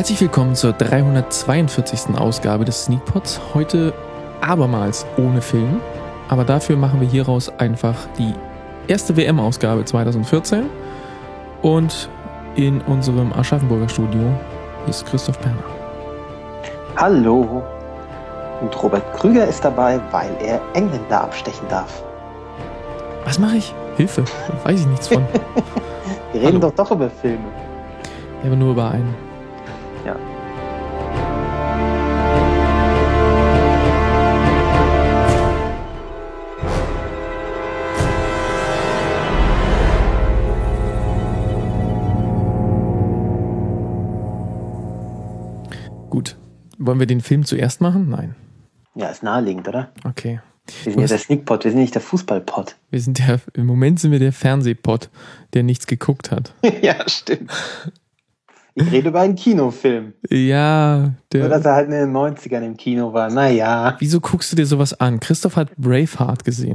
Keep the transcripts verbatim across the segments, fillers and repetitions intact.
Herzlich willkommen zur dreihundertzweiundvierzigsten Ausgabe des Sneakpods. Heute abermals ohne Film, aber dafür machen wir hieraus einfach die erste W M-Ausgabe zweitausendvierzehn. Und in unserem Aschaffenburger Studio ist Christoph Perner. Hallo. Und Robert Krüger ist dabei, weil er Engländer abstechen darf. Was mache ich? Hilfe, da weiß ich nichts von. Wir reden Hallo. doch doch über Filme. Ja, aber nur über einen. Ja. Gut. Wollen wir den Film zuerst machen? Nein. Ja, ist naheliegend, oder? Okay. Wir sind ja der Sneakpod, wir sind nicht der Fußballpod. Wir sind der, im Moment sind wir der Fernsehpod, der nichts geguckt hat. Ja, stimmt. Ich rede über einen Kinofilm. Ja. Der, Nur, dass er halt in den neunzigern im Kino war. Naja. Wieso guckst du dir sowas an? Christoph hat Braveheart gesehen.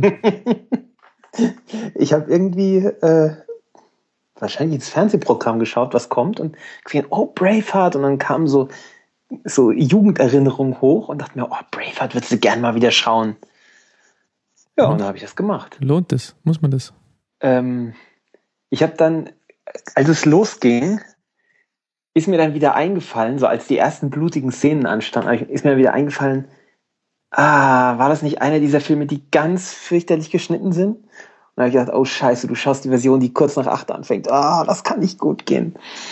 Ich habe irgendwie äh, wahrscheinlich ins Fernsehprogramm geschaut, was kommt, und gesehen, oh, Braveheart. Und dann kamen so, so Jugenderinnerungen hoch und dachte mir, oh, Braveheart würdest du gern mal wieder schauen. Ja, und, und dann habe ich das gemacht. Lohnt es? Muss man das? Ähm, ich habe dann, als es losging, ist mir dann wieder eingefallen, so als die ersten blutigen Szenen anstanden, ist mir dann wieder eingefallen, ah, war das nicht einer dieser Filme, die ganz fürchterlich geschnitten sind? Und dann habe ich gedacht, oh scheiße, du schaust die Version, die kurz nach acht anfängt. Ah, das kann nicht gut gehen.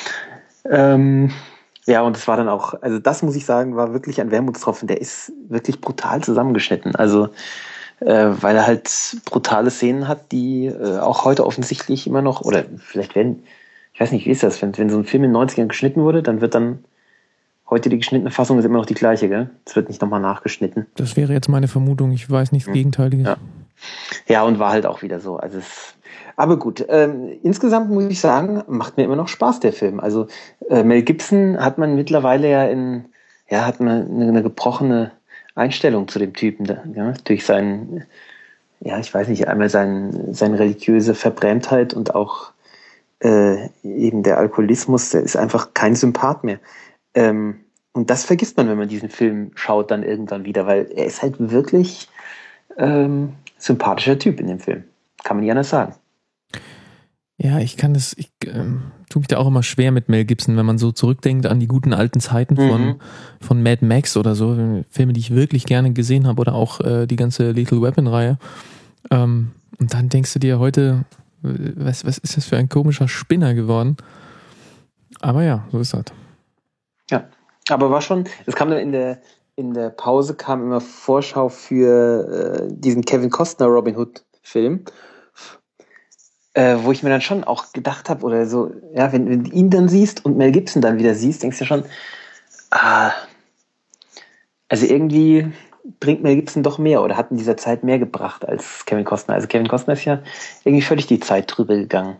Ähm, ja, und es war dann auch, also das muss ich sagen, war wirklich ein Wermutstropfen. Der ist wirklich brutal zusammengeschnitten. Also, äh, weil er halt brutale Szenen hat, die äh, auch heute offensichtlich immer noch, oder vielleicht werden, ich weiß nicht, wie ist das, wenn, wenn so ein Film in den neunzigern geschnitten wurde, dann wird dann, heute die geschnittene Fassung ist immer noch die gleiche, gell? Es wird nicht nochmal nachgeschnitten. Das wäre jetzt meine Vermutung, ich weiß nichts hm. Gegenteiliges. Ja. ja, und war halt auch wieder so. Also es, aber gut, ähm, insgesamt muss ich sagen, macht mir immer noch Spaß, der Film. Also äh, Mel Gibson hat man mittlerweile ja in, ja, hat man eine, eine gebrochene Einstellung zu dem Typen, da, ja, durch seinen, ja, ich weiß nicht, einmal sein, seine religiöse Verbrämtheit und auch Äh, eben der Alkoholismus, der ist einfach kein Sympath mehr. Ähm, und das vergisst man, wenn man diesen Film schaut, dann irgendwann wieder, weil er ist halt wirklich ähm, sympathischer Typ in dem Film. Kann man nicht anders sagen. Ja, ich kann das, ich ähm, tue mich da auch immer schwer mit Mel Gibson, wenn man so zurückdenkt an die guten alten Zeiten von, mhm. von Mad Max oder so, Filme, die ich wirklich gerne gesehen habe, oder auch äh, die ganze Lethal Weapon-Reihe. Ähm, und dann denkst du dir heute, Was, was ist das für ein komischer Spinner geworden? Aber ja, so ist das. Ja, aber war schon, es kam dann in der, in der Pause kam immer Vorschau für äh, diesen Kevin Costner Robin Hood Film, äh, wo ich mir dann schon auch gedacht habe, oder so, ja, wenn, wenn du ihn dann siehst und Mel Gibson dann wieder siehst, denkst du schon, ah, also irgendwie bringt Mel Gibson doch mehr oder hat in dieser Zeit mehr gebracht als Kevin Costner. Also Kevin Costner ist ja irgendwie völlig die Zeit drüber gegangen.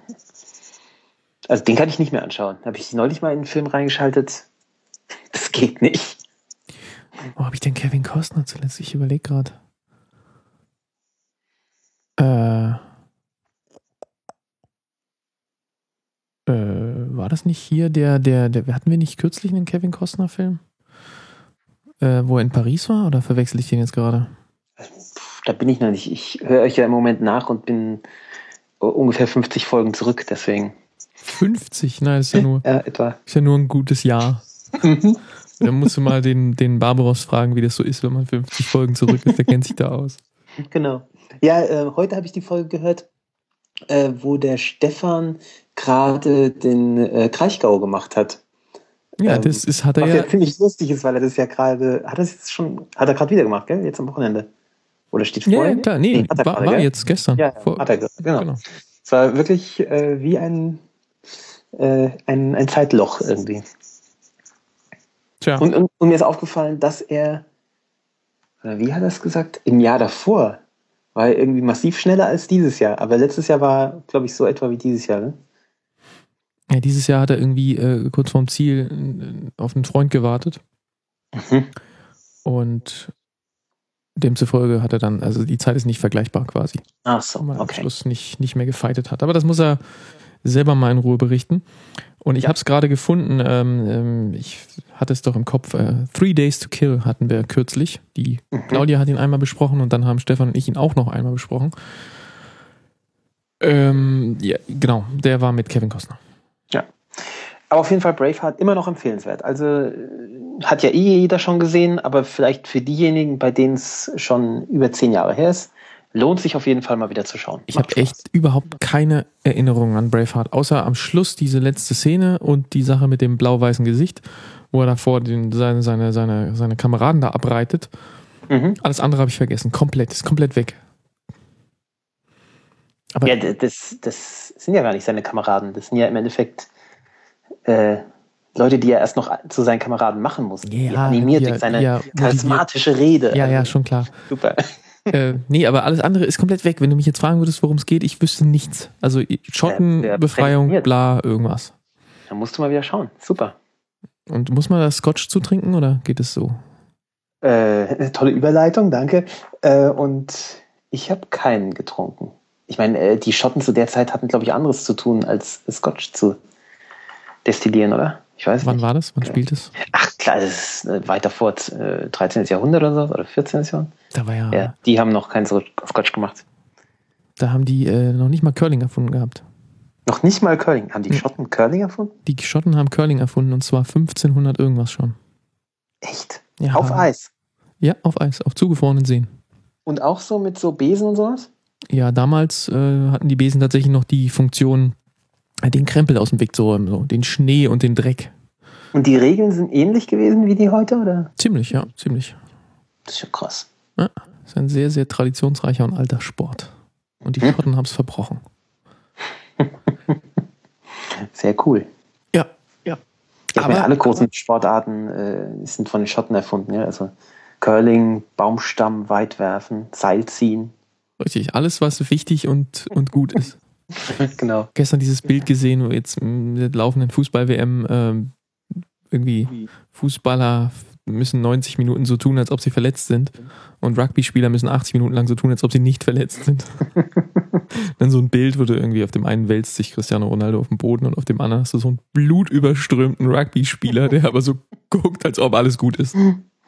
Also den kann ich nicht mehr anschauen. Habe ich neulich mal in einen Film reingeschaltet. Das geht nicht. Wo habe ich denn Kevin Costner zuletzt? Ich überlege gerade. Äh, äh, war das nicht hier der, der, der, hatten wir nicht kürzlich einen Kevin Costner Film? Äh, wo er in Paris war, oder verwechsel ich den jetzt gerade? Da bin ich noch nicht. Ich höre euch ja im Moment nach und bin ungefähr fünfzig Folgen zurück, deswegen. fünfzig? Nein, das ist ja nur, ja, etwa. Ist ja nur ein gutes Jahr. Dann musst du mal den, den Barbaros fragen, wie das so ist, wenn man fünfzig Folgen zurück ist. Der kennt sich da aus. Genau. Ja, äh, heute habe ich die Folge gehört, äh, wo der Stefan gerade den äh, Kraichgau gemacht hat. Ja, das ist, hat er was ja... ja ziemlich lustig ist, weil er das ja gerade, hat er das jetzt schon, hat er gerade wieder gemacht, gell? Jetzt am Wochenende. Oder steht vorher? Ja, klar, nee, nee war, grade, war jetzt gestern. Ja, Vor, hat er, genau. genau. Es war wirklich äh, wie ein, äh, ein, ein Zeitloch irgendwie. Tja. Und, und, und mir ist aufgefallen, dass er, oder wie hat er es gesagt? Im Jahr davor war er irgendwie massiv schneller als dieses Jahr. Aber letztes Jahr war, glaube ich, so etwa wie dieses Jahr, ne? Ja, dieses Jahr hat er irgendwie äh, kurz vorm Ziel äh, auf einen Freund gewartet. Mhm. Und demzufolge hat er dann, also die Zeit ist nicht vergleichbar quasi. Ach so, weil er okay. am Schluss nicht, nicht mehr gefightet hat. Aber das muss er, selber mal in Ruhe berichten. Und ich Ja. habe es gerade gefunden, ähm, ähm, ich hatte es doch im Kopf, äh, Three Days to Kill hatten wir kürzlich. Die Mhm. Claudia hat ihn einmal besprochen und dann haben Stefan und ich ihn auch noch einmal besprochen. Ähm, ja, genau, der war mit Kevin Costner. Ja. Aber auf jeden Fall Braveheart immer noch empfehlenswert. Also äh, hat ja eh jeder schon gesehen, aber vielleicht für diejenigen, bei denen es schon über zehn Jahre her ist, lohnt sich auf jeden Fall mal wieder zu schauen. Ich Macht habe echt überhaupt keine Erinnerungen an Braveheart, außer am Schluss diese letzte Szene und die Sache mit dem blau-weißen Gesicht, wo er davor den, seine, seine, seine, seine Kameraden da abreitet. Mhm. Alles andere habe ich vergessen. Komplett, ist komplett weg. Aber Ja, d- das, das sind ja gar nicht seine Kameraden. Das sind ja im Endeffekt äh, Leute, die er erst noch zu seinen Kameraden machen muss. Die Ja, animiert ja, durch seine ja, motiviert. charismatische Rede. ja, ja, Also, schon klar. super. äh, nee, aber alles andere ist komplett weg. Wenn du mich jetzt fragen würdest, worum es geht, ich wüsste nichts. Also Schottenbefreiung, prädestiniert. bla, irgendwas. Da musst du mal wieder schauen. Super. Und muss man das Scotch zutrinken oder geht es so? Äh, tolle Überleitung, danke. Äh, und ich habe keinen getrunken. Ich meine, äh, die Schotten zu der Zeit hatten, glaube ich, anderes zu tun, als Scotch zu destillieren, oder? Ich weiß Wann nicht. war das? Wann spielt es? Ach klar, das ist äh, weiter vor, äh, dreizehnten. Jahrhundert oder so, oder vierzehnten. Jahrhundert. Da war ja, Ja, die haben noch keinen Scotch gemacht. da haben die äh, noch nicht mal Curling erfunden gehabt. Noch nicht mal Curling. Haben die Hm. Schotten Curling erfunden? Die Schotten haben Curling erfunden und zwar fünfzehnhundert irgendwas schon. Echt? Ja. Auf Eis? Ja, auf Eis, auf zugefrorenen Seen. Und auch so mit so Besen und sowas? Ja, damals äh, hatten die Besen tatsächlich noch die Funktion, äh, den Krempel aus dem Weg zu räumen, so, den Schnee und den Dreck. Und die Regeln sind ähnlich gewesen wie die heute, oder? Ziemlich, ja, ziemlich. Das ist ja krass. Ja, ist ein sehr, sehr traditionsreicher und alter Sport. Und die Hm. Schotten haben es verbrochen. Sehr cool. Ja, ja. Ja, Aber- aber alle großen Sportarten äh, sind von den Schotten erfunden. Ja? Also Curling, Baumstamm, Weitwerfen, Seilziehen. Richtig, alles, was wichtig und, und gut ist. Genau. Gestern dieses Bild gesehen, wo jetzt in der laufenden Fußball-W M ähm, irgendwie Fußballer müssen neunzig Minuten so tun, als ob sie verletzt sind und Rugby-Spieler müssen achtzig Minuten lang so tun, als ob sie nicht verletzt sind. Dann so ein Bild, wo du irgendwie auf dem einen wälzt sich Cristiano Ronaldo auf dem Boden und auf dem anderen hast du so einen blutüberströmten Rugby-Spieler, der aber so guckt, als ob alles gut ist.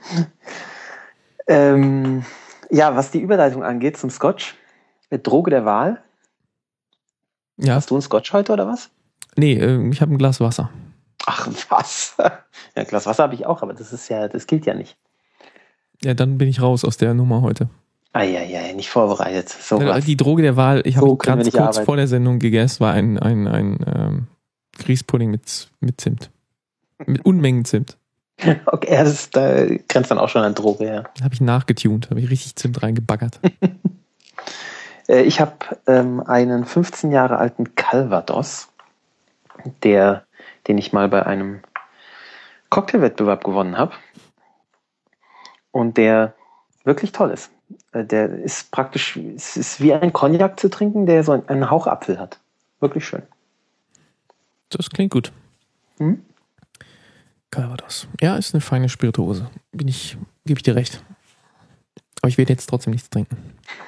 Ähm, ja, was die Überleitung angeht zum Scotch, äh, Droge der Wahl. Ja, Hast du einen Scotch heute oder was? nee, äh, ich habe ein Glas Wasser. Ach, was? Ja, ein Glas Wasser habe ich auch, aber das ist ja, das gilt ja nicht. Ja, dann bin ich raus aus der Nummer heute. Eieiei, nicht vorbereitet. So Ja, was. die Droge der Wahl, ich habe So können wir ganz nicht kurz arbeiten. vor der Sendung gegessen, war ein, ein, ein ähm, Grießpudding mit, mit Zimt. Mit Unmengen Zimt. Okay, ja, das da grenzt dann auch schon an Droge, ja. Habe ich nachgetunt, habe ich richtig Zimt reingebaggert. Äh, ich habe ähm, einen fünfzehn Jahre alten Calvados, der, den ich mal bei einem Cocktailwettbewerb gewonnen habe. Und der wirklich toll ist. Äh, der ist praktisch, es ist wie ein Cognac zu trinken, der so einen, einen Hauch Apfel hat. Wirklich schön. Das klingt gut. Hm? Calvados. Ja, ist eine feine Spirituose. Bin ich, gebe ich dir recht. Aber ich werde jetzt trotzdem nichts trinken.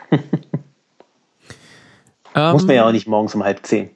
ähm, Muss man ja auch nicht morgens um halb zehn.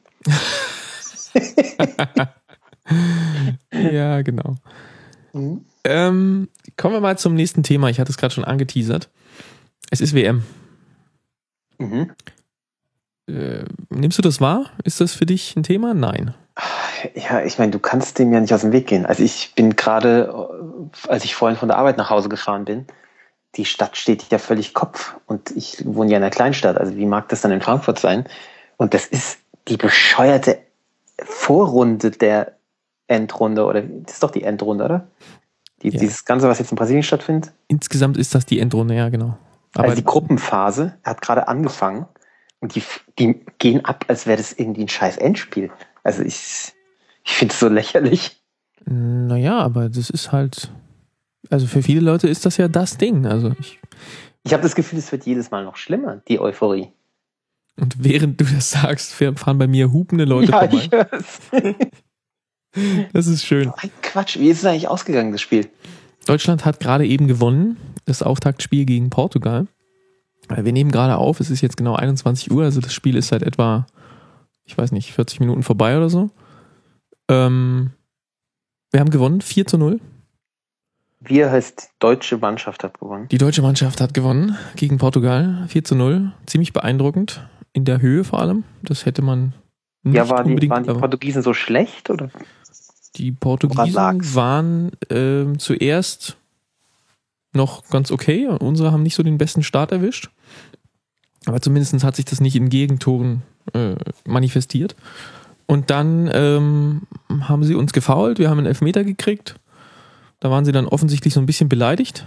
Ja, genau. Mhm. Ähm, kommen wir mal zum nächsten Thema. Ich hatte es gerade schon angeteasert. Es ist W M. Mhm. Äh, nimmst du das wahr? Ist das für dich ein Thema? Nein. Ja, ich meine, du kannst dem ja nicht aus dem Weg gehen. Also ich bin gerade, äh, als ich vorhin von der Arbeit nach Hause gefahren bin, die Stadt steht ja völlig Kopf und ich wohne ja in einer Kleinstadt. Also wie mag das dann in Frankfurt sein? Und das ist die bescheuerte Vorrunde der Endrunde, oder das ist doch die Endrunde, oder? Die, Ja. Dieses Ganze, was jetzt in Brasilien stattfindet. Insgesamt ist das die Endrunde, ja, genau. Aber Also die Gruppenphase hat gerade angefangen und die, die gehen ab, als wäre das irgendwie ein scheiß Endspiel. Also ich, ich finde es so lächerlich. naja, aber das ist halt, also für viele Leute ist das ja das Ding. Also ich, Ich habe das Gefühl, es wird jedes Mal noch schlimmer, die Euphorie. und während du das sagst, fahren bei mir hupende Leute ja, vorbei. ich hör's. Das ist schön. Ein Quatsch, wie ist es eigentlich ausgegangen, das Spiel? Deutschland hat gerade eben gewonnen, das Auftaktspiel gegen Portugal. Wir nehmen gerade auf, es ist jetzt genau einundzwanzig Uhr, also das Spiel ist seit etwa, ich weiß nicht, vierzig Minuten vorbei oder so. Ähm, wir haben gewonnen, vier zu null. Wir heißt, die deutsche Mannschaft hat gewonnen. Die deutsche Mannschaft hat gewonnen gegen Portugal, vier zu null. Ziemlich beeindruckend, in der Höhe vor allem. Das hätte man nicht ja, war die, unbedingt... waren die Portugiesen so schlecht, oder? Die Portugiesen waren äh, zuerst noch ganz okay. Unsere haben nicht so den besten Start erwischt. Aber zumindest hat sich das nicht in Gegentoren äh, manifestiert. Und dann ähm, haben sie uns gefoult. Wir haben einen Elfmeter gekriegt. Da waren sie dann offensichtlich so ein bisschen beleidigt.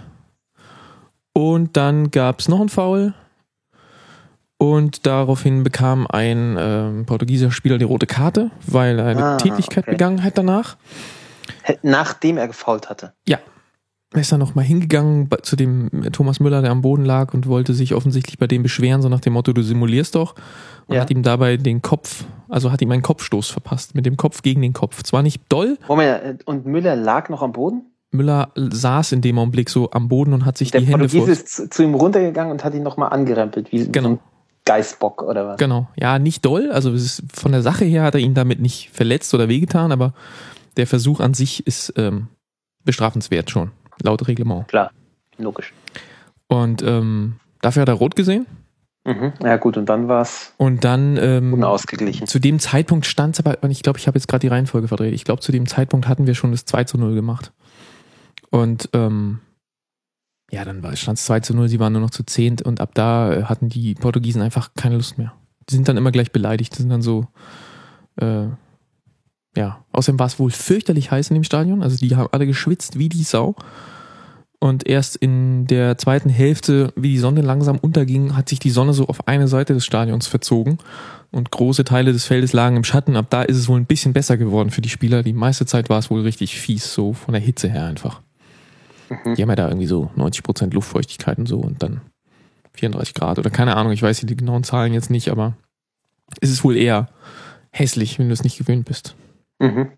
Und dann gab es noch einen Foul. Und daraufhin bekam ein ähm, portugiesischer Spieler die rote Karte, weil er eine ah, Tätigkeit okay. begangen hat danach. Nachdem er gefoult hatte? Ja. Er ist dann nochmal hingegangen zu dem Thomas Müller, der am Boden lag und wollte sich offensichtlich bei dem beschweren, so nach dem Motto, du simulierst doch. Und ja. hat ihm dabei den Kopf, also hat ihm einen Kopfstoß verpasst, mit dem Kopf gegen den Kopf. Zwar nicht doll. Moment, und Müller lag noch am Boden? Müller saß in dem Augenblick so am Boden und hat sich der die Hände vor... Der Portugies ist zu, zu ihm runtergegangen und hat ihn nochmal angerempelt, wie genau. so ein Geißbock oder was? Genau, ja, nicht doll, also es ist, von der Sache her hat er ihn damit nicht verletzt oder wehgetan, aber der Versuch an sich ist ähm, bestrafenswert schon, laut Reglement. Klar, logisch. Und ähm, dafür hat er rot gesehen. Mhm. Ja gut, und dann war es und dann ähm, unausgeglichen. Zu dem Zeitpunkt stand es aber, ich glaube, ich habe jetzt gerade die Reihenfolge verdreht, ich glaube, zu dem Zeitpunkt hatten wir schon das zwei zu null gemacht. Und ähm, ja, dann stand es zwei zu null, sie waren nur noch zu zehnt und ab da hatten die Portugiesen einfach keine Lust mehr. Die sind dann immer gleich beleidigt, die sind dann so, äh, ja, außerdem war es wohl fürchterlich heiß in dem Stadion, also die haben alle geschwitzt wie die Sau und erst in der zweiten Hälfte, wie die Sonne langsam unterging, hat sich die Sonne so auf eine Seite des Stadions verzogen und große Teile des Feldes lagen im Schatten, ab da ist es wohl ein bisschen besser geworden für die Spieler, die meiste Zeit war es wohl richtig fies, so von der Hitze her einfach. Die haben ja da irgendwie so neunzig Prozent Luftfeuchtigkeit und so und dann vierunddreißig Grad oder keine Ahnung, ich weiß die genauen Zahlen jetzt nicht, aber es ist wohl eher hässlich, wenn du es nicht gewöhnt bist. Mhm.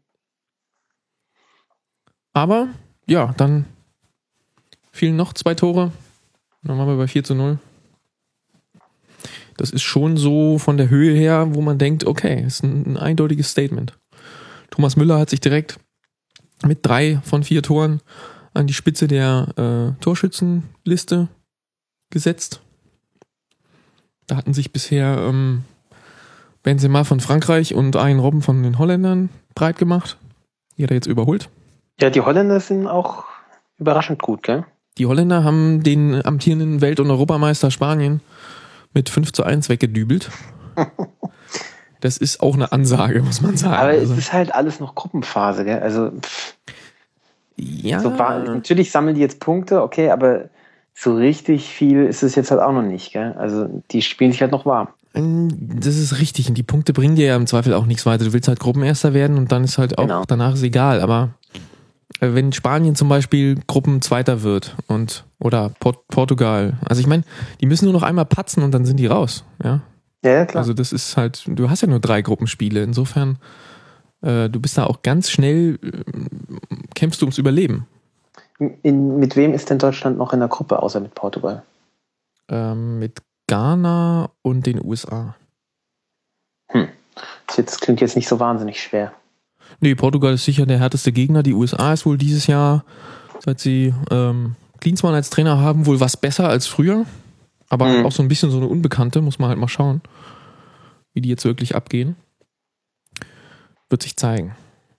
Aber, ja, dann fielen noch zwei Tore, dann waren wir bei vier zu null. Das ist schon so von der Höhe her, wo man denkt, okay, ist ein, ein eindeutiges Statement. Thomas Müller hat sich direkt mit drei von vier Toren an die Spitze der äh, Torschützenliste gesetzt. Da hatten sich bisher ähm, Benzema von Frankreich und Arjen Robben von den Holländern breit gemacht. Die hat er jetzt überholt. Ja, die Holländer sind auch überraschend gut, gell? Die Holländer haben den amtierenden Welt- und Europameister Spanien mit fünf zu eins weggedübelt. Das ist auch eine Ansage, muss man sagen. Aber also, es ist halt alles noch Gruppenphase, gell? Also pff. Ja. So war, natürlich sammeln die jetzt Punkte, okay, aber so richtig viel ist es jetzt halt auch noch nicht, gell? Also die spielen sich halt noch warm. Das ist richtig und die Punkte bringen dir ja im Zweifel auch nichts weiter. Du willst halt Gruppenerster werden und dann ist halt auch, genau. Danach ist egal, aber wenn Spanien zum Beispiel Gruppenzweiter wird und oder Port- Portugal, also ich meine, die müssen nur noch einmal patzen und dann sind die raus, ja? Ja, ja, klar. Also das ist halt, du hast ja nur drei Gruppenspiele, insofern äh, du bist da auch ganz schnell, äh, kämpfst du ums Überleben. In, mit wem ist denn Deutschland noch in der Gruppe, außer mit Portugal? Ähm, mit Ghana und den U S A. Hm. Das jetzt, klingt jetzt nicht so wahnsinnig schwer. Nee, Portugal ist sicher der härteste Gegner. Die U S A ist wohl dieses Jahr, seit sie ähm, Klinsmann als Trainer haben, wohl was besser als früher. Aber hm. auch so ein bisschen so eine Unbekannte, muss man halt mal schauen, wie die jetzt wirklich abgehen. Wird sich zeigen.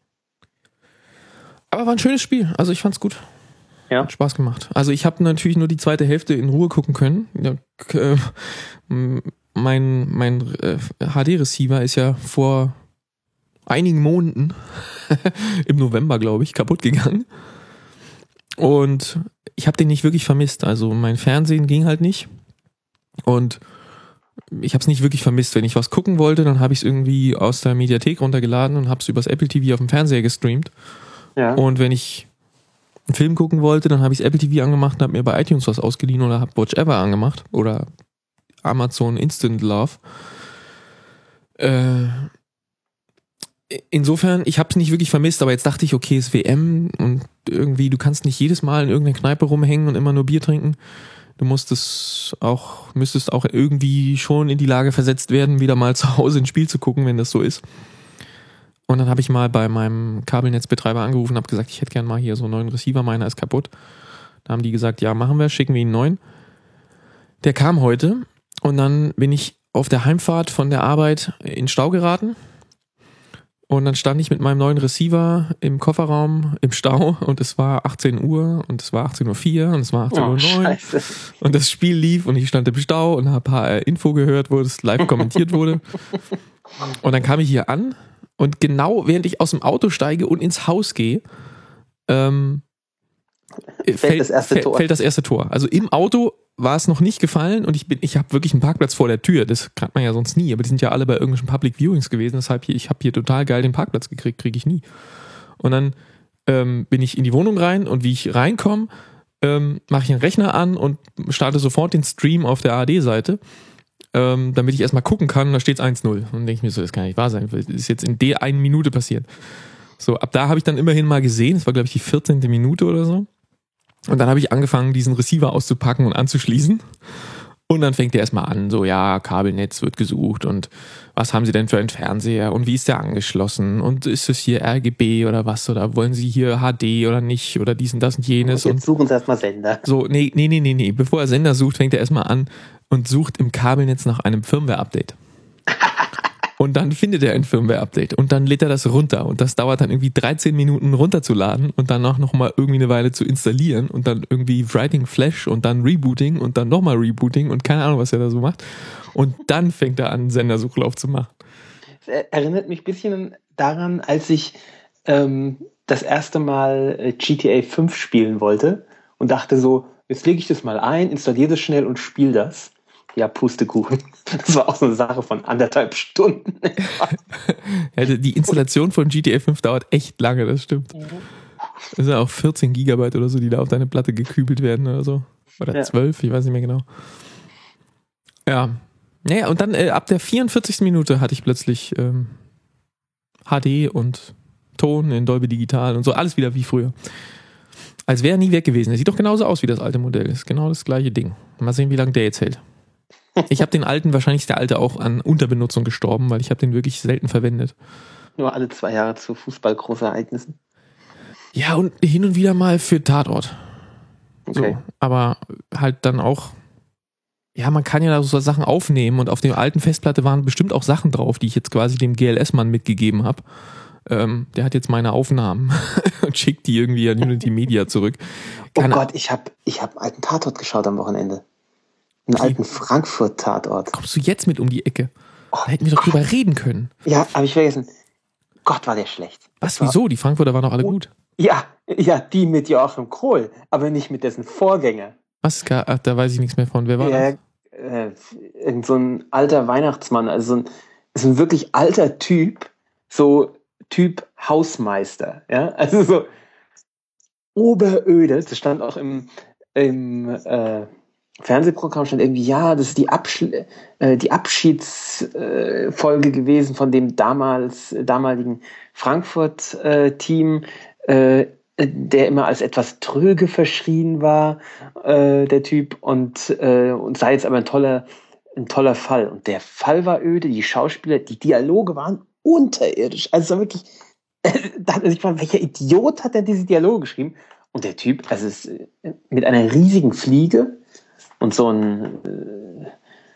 Aber war ein schönes Spiel. Also ich fand's gut. Ja. Hat Spaß gemacht. Also ich habe natürlich nur die zweite Hälfte in Ruhe gucken können. Ja, äh, mein mein äh, H D-Receiver ist ja vor einigen Monaten im November, glaube ich, kaputt gegangen. Und ich habe den nicht wirklich vermisst. Also mein Fernsehen ging halt nicht. Und ich habe es nicht wirklich vermisst. Wenn ich was gucken wollte, dann habe ich es irgendwie aus der Mediathek runtergeladen und habe es übers Apple T V auf dem Fernseher gestreamt. Ja. Und wenn ich einen Film gucken wollte, dann habe ich das Apple T V angemacht und habe mir bei iTunes was ausgeliehen oder habe Watch Ever angemacht oder Amazon Instant Love. Äh, insofern, ich habe es nicht wirklich vermisst, aber jetzt dachte ich, okay, es ist W M und irgendwie, du kannst nicht jedes Mal in irgendeiner Kneipe rumhängen und immer nur Bier trinken. Du musstest auch, müsstest auch irgendwie schon in die Lage versetzt werden, wieder mal zu Hause ein Spiel zu gucken, wenn das so ist. Und dann habe ich mal bei meinem Kabelnetzbetreiber angerufen und habe gesagt, ich hätte gerne mal hier so einen neuen Receiver, meiner ist kaputt. Da haben die gesagt, ja, machen wir, schicken wir ihn einen neuen. Der kam heute und dann bin ich auf der Heimfahrt von der Arbeit in Stau geraten. Und dann stand ich mit meinem neuen Receiver im Kofferraum im Stau und es war achtzehn Uhr und es war achtzehn Uhr vier und es war achtzehn Uhr neun oh, und das Spiel lief und ich stand im Stau und habe H R-Info gehört, wo das live kommentiert wurde. Und dann kam ich hier an und genau während ich aus dem Auto steige und ins Haus gehe, ähm, fällt, fällt, das erste Tor. fällt das erste Tor. Also im Auto war es noch nicht gefallen und ich bin, ich habe wirklich einen Parkplatz vor der Tür. Das kriegt man ja sonst nie, aber die sind ja alle bei irgendwelchen Public Viewings gewesen. Deshalb hier, ich habe hier total geil den Parkplatz gekriegt, kriege ich nie. Und dann ähm, bin ich in die Wohnung rein und wie ich reinkomme, ähm, mache ich den Rechner an und starte sofort den Stream auf der A R D-Seite, ähm, damit ich erstmal gucken kann. Und da steht es eins null. Und denke ich mir so, das kann nicht wahr sein. Das ist jetzt in der einen Minute passiert. So, ab da habe ich dann immerhin mal gesehen. Das war, glaube ich, die vierzehnte Minute oder so. Und dann habe ich angefangen, diesen Receiver auszupacken und anzuschließen. Und dann fängt er erstmal an, so, ja, Kabelnetz wird gesucht und was haben Sie denn für einen Fernseher und wie ist der angeschlossen und ist es hier R G B oder was oder wollen Sie hier H D oder nicht oder dies und das und jenes. Und jetzt suchen Sie erstmal Sender. So, nee, nee, nee, nee, nee. Bevor er Sender sucht, fängt er erstmal an und sucht im Kabelnetz nach einem Firmware-Update. Und dann findet er ein Firmware-Update und dann lädt er das runter und das dauert dann irgendwie dreizehn Minuten runterzuladen und dann auch nochmal irgendwie eine Weile zu installieren und dann irgendwie Writing Flash und dann Rebooting und dann nochmal Rebooting und keine Ahnung, was er da so macht. Und dann fängt er an, einen Sendersuchlauf zu machen. Das erinnert mich ein bisschen daran, als ich ähm, das erste Mal G T A fünf spielen wollte und dachte so, jetzt lege ich das mal ein, installiere das schnell und spiele das. Ja, Pustekuchen. Das war auch so eine Sache von anderthalb Stunden. Ja, die Installation von G T A fünf dauert echt lange, das stimmt. Das sind ja auch vierzehn Gigabyte oder so, die da auf deine Platte gekübelt werden oder so. Oder ja. zwölf, ich weiß nicht mehr genau. Ja. Naja, und dann äh, ab der vierundvierzigsten Minute hatte ich plötzlich ähm, H D und Ton in Dolby Digital und so, alles wieder wie früher. Als wäre er nie weg gewesen. Er sieht doch genauso aus wie das alte Modell. Das ist genau das gleiche Ding. Mal sehen, wie lange der jetzt hält. Ich habe den alten, wahrscheinlich ist der alte auch an Unterbenutzung gestorben, weil ich habe den wirklich selten verwendet. Nur alle zwei Jahre zu Fußball-Großereignissen. Ja, und hin und wieder mal für Tatort. Okay. So, aber halt dann auch, ja, man kann ja da so Sachen aufnehmen und auf der alten Festplatte waren bestimmt auch Sachen drauf, die ich jetzt quasi dem G L S-Mann mitgegeben habe. Ähm, der hat jetzt meine Aufnahmen und schickt die irgendwie an Unity Media zurück. Keine oh Gott, ich habe ich hab einen alten Tatort geschaut am Wochenende. Einen die, alten Frankfurt-Tatort. Kommst du jetzt mit um die Ecke? Oh, da hätten wir doch drüber reden können. Ja, habe ich vergessen. Gott, war der schlecht. Was, wieso? Die Frankfurter waren doch alle gut. Ja, ja, die mit Joachim Krohl, aber nicht mit dessen Vorgänger. Was? Ach, da weiß ich nichts mehr von. Wer war ja, das? Äh, irgend so ein alter Weihnachtsmann, also so ein, so ein wirklich alter Typ, so Typ Hausmeister, ja, also so oberöde, das stand auch im, im äh, Fernsehprogramm, stand irgendwie, ja, das ist die, Absch- äh, die Abschiedsfolge äh, gewesen von dem damals damaligen Frankfurt-Team, äh, der immer als etwas tröge verschrien war, äh, der Typ, und, äh, und sei jetzt aber ein toller, ein toller Fall. Und der Fall war öde, die Schauspieler, die Dialoge waren unterirdisch. Also es war wirklich, da hat man sich gefragt, welcher Idiot hat denn diese Dialoge geschrieben? Und der Typ, also es ist mit einer riesigen Fliege und so ein, äh,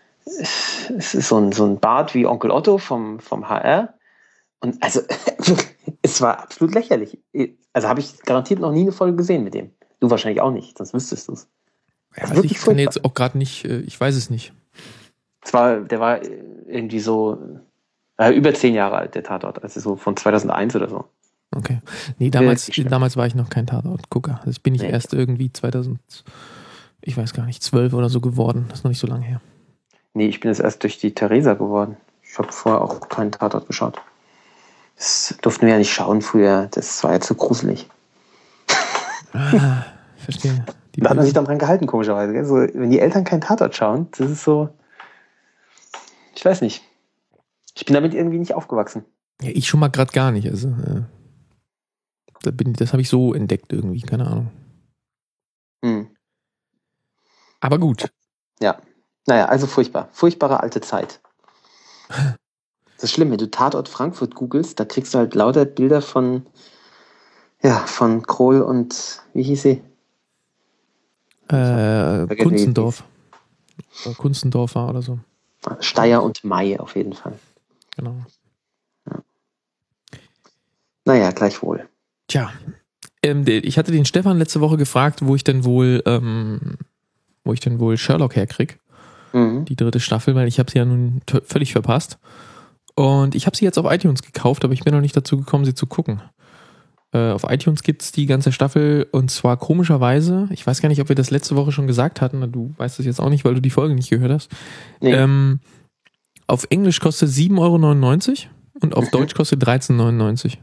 es ist so ein, so ein Bart wie Onkel Otto vom, vom H R. Und also, es war absolut lächerlich. Also habe ich garantiert noch nie eine Folge gesehen mit dem. Du wahrscheinlich auch nicht, sonst wüsstest du es. Ja, also ich kann jetzt auch gerade nicht, ich weiß es nicht. Es war, der war irgendwie so äh, über zehn Jahre alt, der Tatort. Also so von zweitausendeins oder so. Okay. Nee, damals, damals war ich noch kein Tatort-Gucker. Das bin ich nee. erst irgendwie zweitausend, ich weiß gar nicht, zwölf oder so geworden. Das ist noch nicht so lange her. Nee, ich bin jetzt erst durch die Theresa geworden. Ich habe vorher auch keinen Tatort geschaut. Das durften wir ja nicht schauen früher. Das war ja zu gruselig. Ah, verstehe. Die da hat man sich dann dran gehalten, komischerweise. Also, wenn die Eltern keinen Tatort schauen, das ist so, ich weiß nicht. Ich bin damit irgendwie nicht aufgewachsen. Ja, ich schon mal gerade gar nicht. Also, äh, da bin, das habe ich so entdeckt irgendwie, keine Ahnung. Hm. Aber gut. Ja. Naja, also furchtbar. Furchtbare alte Zeit. Das ist schlimm, wenn du Tatort Frankfurt googelst, da kriegst du halt lauter Bilder von, ja, von Krohl und, wie hieß sie? Äh, Kunstendorf. Kunstendorfer oder so. Steyer und May auf jeden Fall. Genau. Ja. Naja, gleichwohl. Tja, ähm, ich hatte den Stefan letzte Woche gefragt, wo ich denn wohl, ähm, wo ich denn wohl Sherlock herkrieg. Mhm. Die dritte Staffel, weil ich habe sie ja nun t- völlig verpasst. Und ich habe sie jetzt auf iTunes gekauft, aber ich bin noch nicht dazu gekommen, sie zu gucken. Äh, auf iTunes gibt's die ganze Staffel und zwar komischerweise, ich weiß gar nicht, ob wir das letzte Woche schon gesagt hatten, du weißt es jetzt auch nicht, weil du die Folge nicht gehört hast. Nee. Ähm, auf Englisch kostet sieben Euro neunundneunzig und auf Deutsch kostet dreizehn neunundneunzig.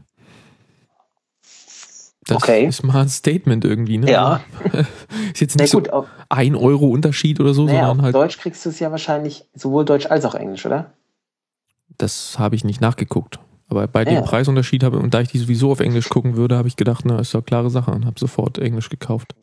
Das okay. ist mal ein Statement irgendwie, ne? Ja. Ist jetzt nicht gut, so ein Euro Unterschied oder so, naja, sondern auf halt. Deutsch kriegst du es ja wahrscheinlich sowohl Deutsch als auch Englisch, oder? Das habe ich nicht nachgeguckt. Aber bei ja. dem Preisunterschied habe und da ich die sowieso auf Englisch gucken würde, habe ich gedacht, na, ist doch klare Sache und habe sofort Englisch gekauft.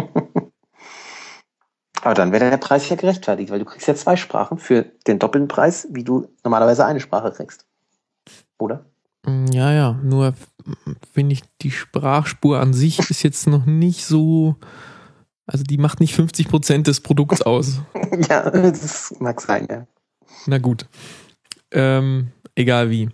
Aber dann wäre der Preis ja gerechtfertigt, weil du kriegst ja zwei Sprachen für den doppelten Preis, wie du normalerweise eine Sprache kriegst. Oder? Ja, ja, nur finde ich, die Sprachspur an sich ist jetzt noch nicht so, also die macht nicht fünfzig Prozent des Produkts aus. Ja, das mag sein, ja. Na gut. Ähm, egal wie.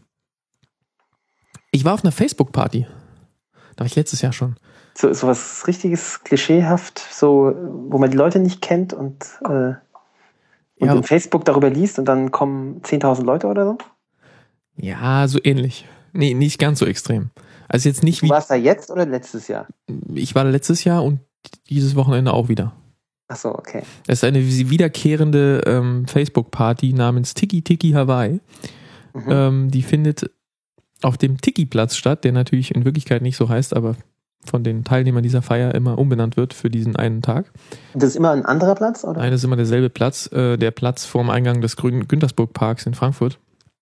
Ich war auf einer Facebook-Party. Da war ich letztes Jahr schon. So, so was richtiges klischeehaft, so, wo man die Leute nicht kennt und, äh, und ja, in Facebook darüber liest und dann kommen zehntausend Leute oder so? Ja, so ähnlich. Nee, nicht ganz so extrem. Also jetzt nicht du wie. warst da jetzt oder letztes Jahr? Ich war da letztes Jahr und dieses Wochenende auch wieder. Ach so, okay. Es ist eine wiederkehrende ähm, Facebook-Party namens Tiki Tiki Hawaii. Mhm. Ähm, die findet auf dem Tiki-Platz statt, der natürlich in Wirklichkeit nicht so heißt, aber von den Teilnehmern dieser Feier immer umbenannt wird für diesen einen Tag. Das ist immer ein anderer Platz, oder? Nein, das ist immer derselbe Platz, äh, der Platz vorm Eingang des Grün- Güntersburg-Parks in Frankfurt.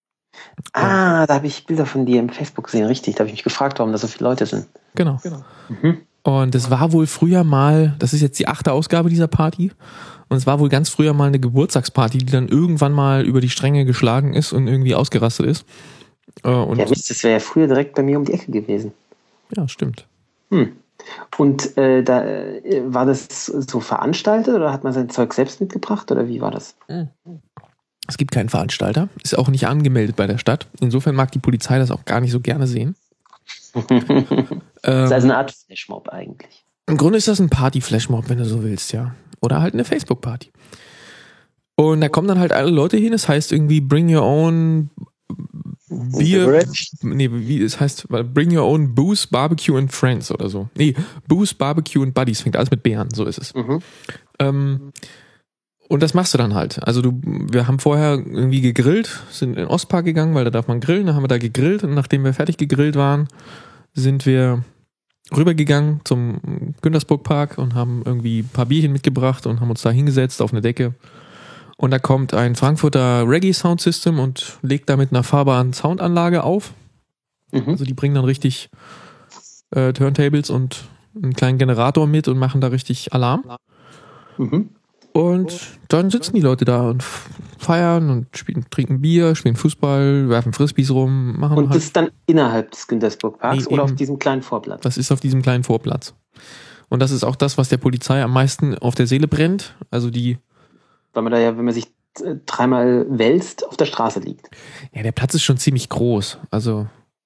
Ah, da habe ich Bilder von dir im Facebook gesehen, richtig. Da habe ich mich gefragt, warum da so viele Leute sind. Genau. genau. Mhm. Und es war wohl früher mal, das ist jetzt die achte Ausgabe dieser Party, und es war wohl ganz früher mal eine Geburtstagsparty, die dann irgendwann mal über die Stränge geschlagen ist und irgendwie ausgerastet ist. Und ja, Mist, das wäre ja früher direkt bei mir um die Ecke gewesen. Ja, stimmt. Hm. Und äh, da äh, war das so veranstaltet oder hat man sein Zeug selbst mitgebracht oder wie war das? Es gibt keinen Veranstalter, ist auch nicht angemeldet bei der Stadt. Insofern mag die Polizei das auch gar nicht so gerne sehen. Das ist also eine Art Flashmob eigentlich. Im Grunde ist das ein Party-Flashmob, wenn du so willst, ja. Oder halt eine Facebook-Party. Und da kommen dann halt alle Leute hin, es heißt irgendwie bring your own Bier, nee, wie es heißt, bring your own booze, barbecue and friends oder so. Nee, booze, barbecue and buddies, fängt alles mit B an, so ist es. Mhm. Ähm, und das machst du dann halt. Also du, wir haben vorher irgendwie gegrillt, sind in den Ostpark gegangen, weil da darf man grillen, dann haben wir da gegrillt und nachdem wir fertig gegrillt waren, sind wir rübergegangen zum Güntersburg-Park und haben irgendwie ein paar Bierchen mitgebracht und haben uns da hingesetzt auf eine Decke. Und da kommt ein Frankfurter Reggae-Sound-System und legt da mit einer fahrbaren Soundanlage auf. Mhm. Also die bringen dann richtig äh, Turntables und einen kleinen Generator mit und machen da richtig Alarm. Mhm. Und dann sitzen die Leute da und feiern und spielen, trinken Bier, spielen Fußball, werfen Frisbees rum. Machen und das halt ist dann innerhalb des Güntersburg-Parks nee, oder eben, auf diesem kleinen Vorplatz? Das ist auf diesem kleinen Vorplatz. Und das ist auch das, was der Polizei am meisten auf der Seele brennt. Also die weil man da ja, wenn man sich dreimal wälzt, auf der Straße liegt. Ja, der Platz ist schon ziemlich groß. Also,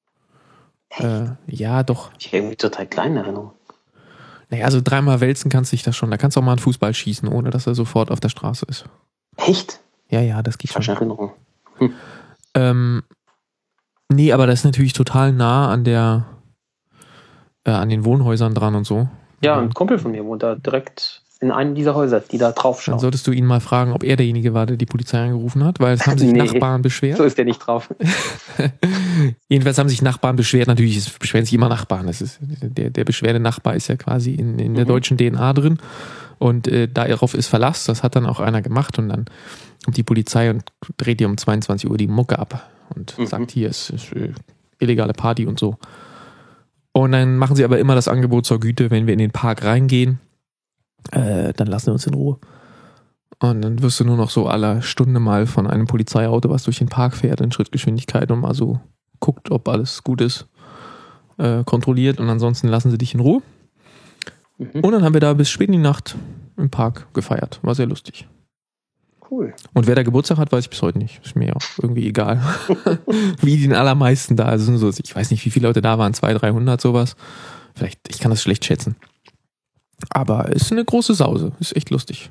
äh, ja, doch. Ich habe irgendwie total klein in Erinnerung. Naja, also dreimal wälzen kannst du dich da schon. Da kannst du auch mal einen Fußball schießen, ohne dass er sofort auf der Straße ist. Echt? Ja, ja, das geht Falsche schon. Erinnerung. Hm. Ähm, nee, aber das ist natürlich total nah an der, äh, an den Wohnhäusern dran und so. Ja, ein Kumpel von mir wohnt da direkt in einem dieser Häuser, die da drauf schauen. Dann solltest du ihn mal fragen, ob er derjenige war, der die Polizei angerufen hat, weil es haben sich nee, Nachbarn beschwert. So ist der nicht drauf. Jedenfalls haben sich Nachbarn beschwert. Natürlich es beschweren sich immer Nachbarn. Das ist, der, der Beschwerde-Nachbar ist ja quasi in, in der mhm. deutschen D N A drin. Und äh, darauf ist Verlass. Das hat dann auch einer gemacht. Und dann kommt die Polizei und dreht dir um zweiundzwanzig Uhr die Mucke ab und mhm. sagt, hier ist, ist äh, illegale Party und so. Und dann machen sie aber immer das Angebot zur Güte, wenn wir in den Park reingehen, Äh, dann lassen wir uns in Ruhe. Und dann wirst du nur noch so alle Stunde mal von einem Polizeiauto, was durch den Park fährt, in Schrittgeschwindigkeit und mal so guckt, ob alles gut ist, äh, kontrolliert. Und ansonsten lassen sie dich in Ruhe. Mhm. Und dann haben wir da bis spät in die Nacht im Park gefeiert. War sehr lustig. Cool. Und wer da Geburtstag hat, weiß ich bis heute nicht. Ist mir ja auch irgendwie egal. Wie den allermeisten da. Also so, ich weiß nicht, wie viele Leute da waren. zweihundert, dreihundert sowas. Vielleicht, ich kann das schlecht schätzen. Aber ist eine große Sause. Ist echt lustig.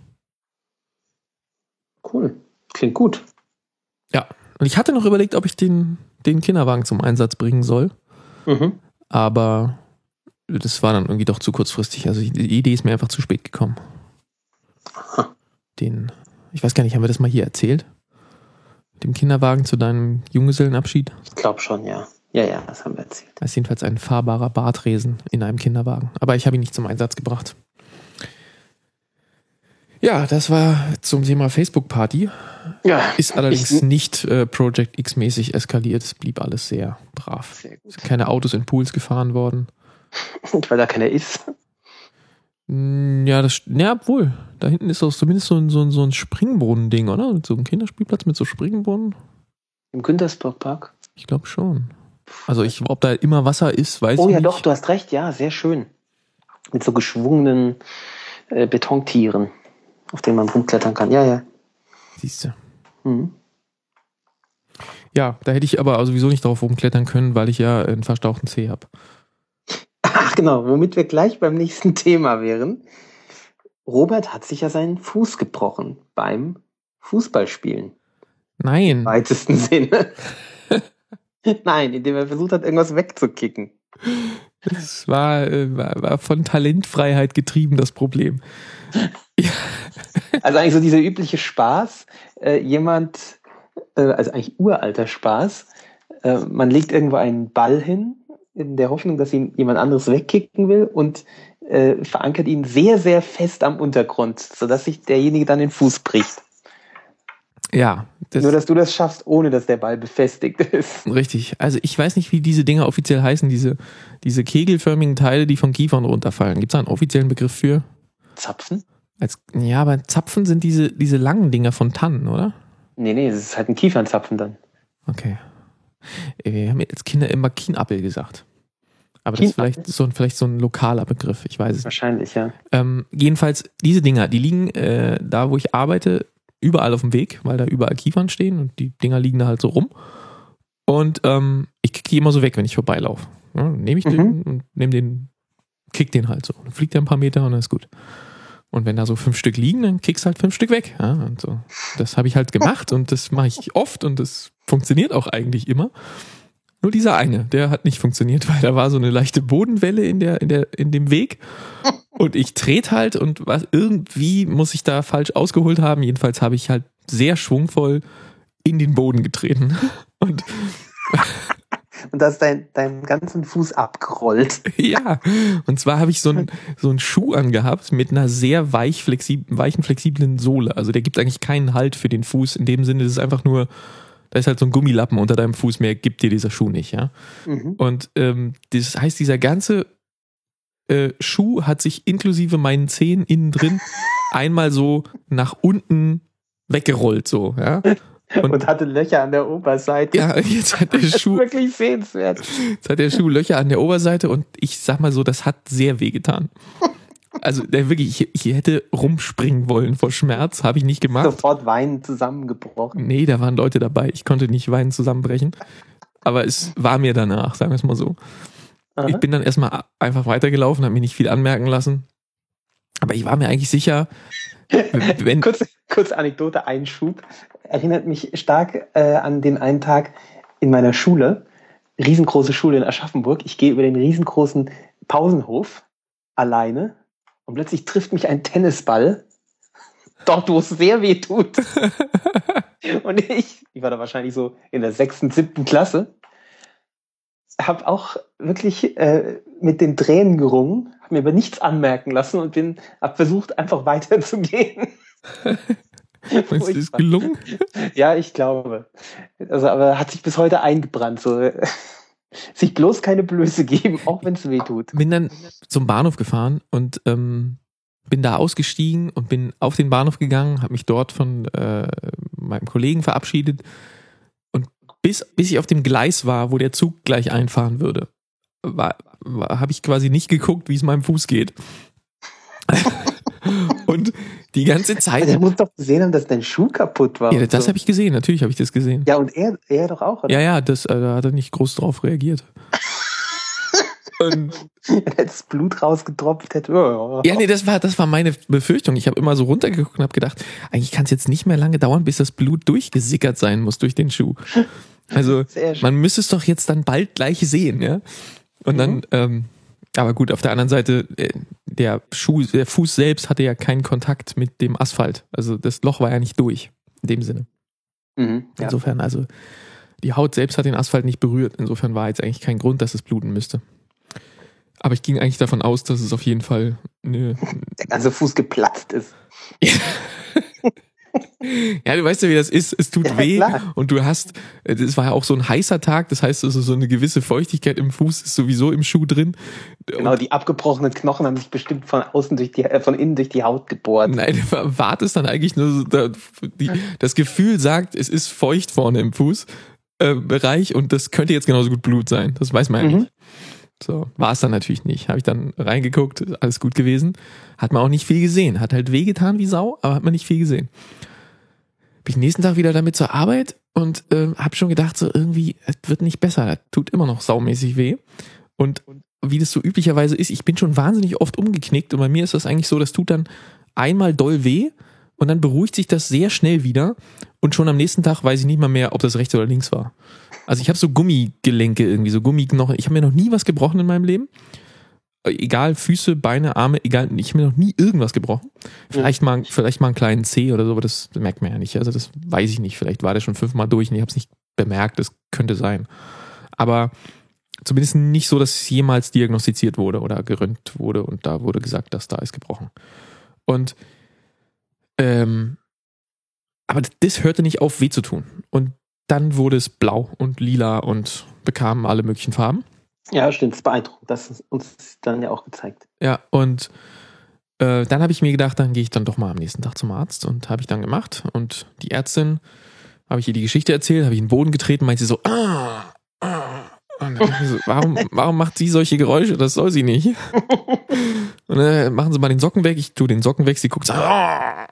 Cool. Klingt gut. Ja. Und ich hatte noch überlegt, ob ich den, den Kinderwagen zum Einsatz bringen soll. Mhm. Aber das war dann irgendwie doch zu kurzfristig. Also die Idee ist mir einfach zu spät gekommen. Aha. Den, ich weiß gar nicht, haben wir das mal hier erzählt? Mit dem Kinderwagen zu deinem Junggesellenabschied? Ich glaube schon, ja. Ja, ja, das haben wir erzählt. Das ist jedenfalls ein fahrbarer Bartresen in einem Kinderwagen. Aber ich habe ihn nicht zum Einsatz gebracht. Ja, das war zum Thema Facebook-Party. Ja, ist allerdings ich, nicht äh, Project X-mäßig eskaliert. Es blieb alles sehr brav. Sehr gut. Es sind keine Autos in Pools gefahren worden. Weil da keiner ist. Ja, das, ja, obwohl. Da hinten ist doch zumindest so ein, so ein, so ein Springbrunnen-Ding, oder? So ein Kinderspielplatz mit so Springbrunnen. Im Güntersburg-Park? Ich glaube schon. Also, ich, ob da immer Wasser ist, weiß oh, ich ja, nicht. Oh ja, doch, du hast recht. Ja, sehr schön. Mit so geschwungenen äh, Betontieren, auf denen man rumklettern kann. Ja, ja. Siehst du. Mhm. Ja, da hätte ich aber sowieso nicht drauf rumklettern können, weil ich ja einen verstauchten Zeh habe. Ach genau, womit wir gleich beim nächsten Thema wären. Robert hat sich ja seinen Fuß gebrochen beim Fußballspielen. Nein. Im weitesten Sinne. Nein, indem er versucht hat, irgendwas wegzukicken. Das war, war, war von Talentfreiheit getrieben, das Problem. Ja. Also eigentlich so dieser übliche Spaß, äh, jemand, äh, also eigentlich uralter Spaß, äh, man legt irgendwo einen Ball hin, in der Hoffnung, dass ihn jemand anderes wegkicken will und äh, verankert ihn sehr, sehr fest am Untergrund, sodass sich derjenige dann den Fuß bricht. Ja. Das Nur, dass du das schaffst, ohne dass der Ball befestigt ist. Richtig. Also ich weiß nicht, wie diese Dinger offiziell heißen, diese, diese kegelförmigen Teile, die von Kiefern runterfallen. Gibt es da einen offiziellen Begriff für? Zapfen? Als, ja, aber Zapfen sind diese, diese langen Dinger von Tannen, oder? Nee, nee, das ist halt ein Kiefernzapfen dann. Okay. Wir haben als Kinder immer Kienappel gesagt. Aber das ist vielleicht so, vielleicht so ein lokaler Begriff, ich weiß es nicht. Wahrscheinlich, ja. Ähm, jedenfalls, diese Dinger, die liegen äh, da, wo ich arbeite, überall auf dem Weg, weil da überall Kiefern stehen und die Dinger liegen da halt so rum. Und ähm, ich kick die immer so weg, wenn ich vorbeilaufe. Ja, nehme ich den mhm. und nehme den, kick den halt so. Dann fliegt der ein paar Meter und dann ist gut. Und wenn da so fünf Stück liegen, dann kickst halt fünf Stück weg. Ja, und so. Das habe ich halt gemacht und das mache ich oft und das funktioniert auch eigentlich immer. Nur dieser eine, der hat nicht funktioniert, weil da war so eine leichte Bodenwelle in der, in der, in dem Weg. Und ich trete halt und was, irgendwie muss ich da falsch ausgeholt haben. Jedenfalls habe ich halt sehr schwungvoll in den Boden getreten. Und, und hast dein, deinen ganzen Fuß abgerollt. Ja, und zwar habe ich so einen so einen Schuh angehabt mit einer sehr weich flexib- weichen, flexiblen Sohle. Also der gibt eigentlich keinen Halt für den Fuß. In dem Sinne, das ist einfach nur, da ist halt so ein Gummilappen unter deinem Fuß, mehr gibt dir dieser Schuh nicht, ja. Mhm. Und ähm, das heißt, dieser ganze äh, Schuh hat sich inklusive meinen Zehen innen drin einmal so nach unten weggerollt, so, ja. Und, und hatte Löcher an der Oberseite. Ja, jetzt hat der Schuh. Das ist wirklich sehenswert. Jetzt hat der Schuh Löcher an der Oberseite und ich sag mal so, das hat sehr wehgetan. Also der wirklich, ich, ich hätte rumspringen wollen vor Schmerz, habe ich nicht gemacht. Sofort weinend zusammengebrochen. Nee, da waren Leute dabei. Ich konnte nicht weinend zusammenbrechen. Aber es war mir danach, sagen wir es mal so. Aha. Ich bin dann erstmal einfach weitergelaufen, habe mir nicht viel anmerken lassen. Aber ich war mir eigentlich sicher, wenn... kurz, kurz Anekdote, Einschub. Erinnert mich stark äh, an den einen Tag in meiner Schule. Riesengroße Schule in Aschaffenburg. Ich gehe über den riesengroßen Pausenhof alleine und plötzlich trifft mich ein Tennisball dort, wo es sehr weh tut. Und ich, ich war da wahrscheinlich so in der sechsten, siebten Klasse, habe auch wirklich äh, mit den Tränen gerungen, habe mir aber nichts anmerken lassen und bin, habe versucht, einfach weiterzugehen. Ist das gelungen? Ja, ich glaube. Also, aber hat sich bis heute eingebrannt. So. Sich bloß keine Blöße geben, auch wenn es weh tut. Bin dann zum Bahnhof gefahren und ähm, bin da ausgestiegen und bin auf den Bahnhof gegangen, habe mich dort von äh, meinem Kollegen verabschiedet und bis, bis ich auf dem Gleis war, wo der Zug gleich einfahren würde, war, war, habe ich quasi nicht geguckt, wie es meinem Fuß geht. Und die ganze Zeit... Der muss doch gesehen haben, dass dein Schuh kaputt war. Ja, das so. habe ich gesehen, natürlich habe ich das gesehen. Ja, und er, er doch auch, oder? Ja, ja, das, äh, da hat er nicht groß drauf reagiert. Und wenn das Blut rausgetropft hätte. Oh. Ja, nee, das war, das war meine Befürchtung. Ich habe immer so runtergeguckt und habe gedacht, eigentlich kann es jetzt nicht mehr lange dauern, bis das Blut durchgesickert sein muss durch den Schuh. Also man müsste es doch jetzt dann bald gleich sehen, ja. Und dann, mhm. ähm, aber gut, auf der anderen Seite, der Schuh, der Fuß selbst hatte ja keinen Kontakt mit dem Asphalt. Also das Loch war ja nicht durch, in dem Sinne. Mhm, ja. Insofern, also die Haut selbst hat den Asphalt nicht berührt. Insofern war jetzt eigentlich kein Grund, dass es bluten müsste. Aber ich ging eigentlich davon aus, dass es auf jeden Fall eine... Der ganze Fuß geplatzt ist. Ja, du weißt ja, wie das ist. Es tut ja, weh klar. Und du hast, es war ja auch so ein heißer Tag, das heißt, also so eine gewisse Feuchtigkeit im Fuß ist sowieso im Schuh drin. Genau, und die abgebrochenen Knochen haben sich bestimmt von außen durch die, äh, von innen durch die Haut gebohrt. Nein, du erwartest dann eigentlich nur so, da, die, das Gefühl sagt, es ist feucht vorne im Fußbereich äh, und das könnte jetzt genauso gut Blut sein. Das weiß man ja mhm. nicht. So, war es dann natürlich nicht. Habe ich dann reingeguckt, ist alles gut gewesen. Hat man auch nicht viel gesehen. Hat halt wehgetan wie Sau, aber hat man nicht viel gesehen. Bin ich nächsten Tag wieder damit zur Arbeit und äh, habe schon gedacht, so irgendwie, es wird nicht besser. Das tut immer noch saumäßig weh. Und wie das so üblicherweise ist, ich bin schon wahnsinnig oft umgeknickt und bei mir ist das eigentlich so, das tut dann einmal doll weh und dann beruhigt sich das sehr schnell wieder und schon am nächsten Tag weiß ich nicht mal mehr, ob das rechts oder links war. Also ich habe so Gummigelenke irgendwie, so Gummiknochen. Ich habe mir noch nie was gebrochen in meinem Leben. Egal, Füße, Beine, Arme, egal, ich habe mir noch nie irgendwas gebrochen. Vielleicht mal, vielleicht mal einen kleinen Zeh oder so, aber das merkt man ja nicht. Also das weiß ich nicht. Vielleicht war der schon fünfmal durch und ich habe es nicht bemerkt. Das könnte sein. Aber zumindest nicht so, dass es jemals diagnostiziert wurde oder geröntgt wurde und da wurde gesagt, dass da ist gebrochen. Und ähm, aber das hörte nicht auf, weh zu tun. Und dann wurde es blau und lila und bekam alle möglichen Farben. Ja, stimmt, das ist beeindruckend. Das ist uns dann ja auch gezeigt. Ja, und äh, dann habe ich mir gedacht, dann gehe ich dann doch mal am nächsten Tag zum Arzt und habe ich dann gemacht. Und die Ärztin, habe ich ihr die Geschichte erzählt, habe ich in den Boden getreten, meinte sie so, ah, ah. Und dann so, warum, warum macht sie solche Geräusche? Das soll sie nicht. Und dann machen sie mal den Socken weg, ich tue den Socken weg, sie guckt so, ah.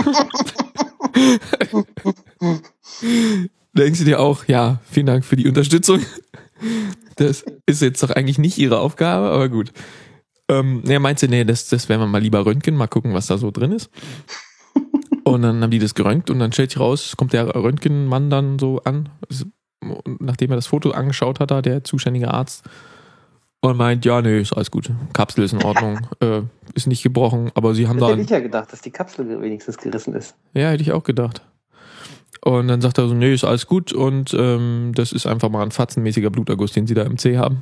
Denkst du dir auch, ja, vielen Dank für die Unterstützung. Das ist jetzt doch eigentlich nicht ihre Aufgabe, aber gut. Ähm, er meinte, nee, das, das werden wir mal lieber röntgen, mal gucken, was da so drin ist. Und dann haben die das geröntgt und dann stellt sich raus, kommt der Röntgenmann dann so an, nachdem er das Foto angeschaut hat, da der zuständige Arzt, und meint, ja, nee, ist alles gut. Kapsel ist in Ordnung, äh, ist nicht gebrochen, aber sie haben das da... Hätte ich ja gedacht, dass die Kapsel wenigstens gerissen ist. Ja, hätte ich auch gedacht. Und dann sagt er so, nee, ist alles gut und ähm, das ist einfach mal ein fatzenmäßiger Bluterguss, den sie da im Zeh haben.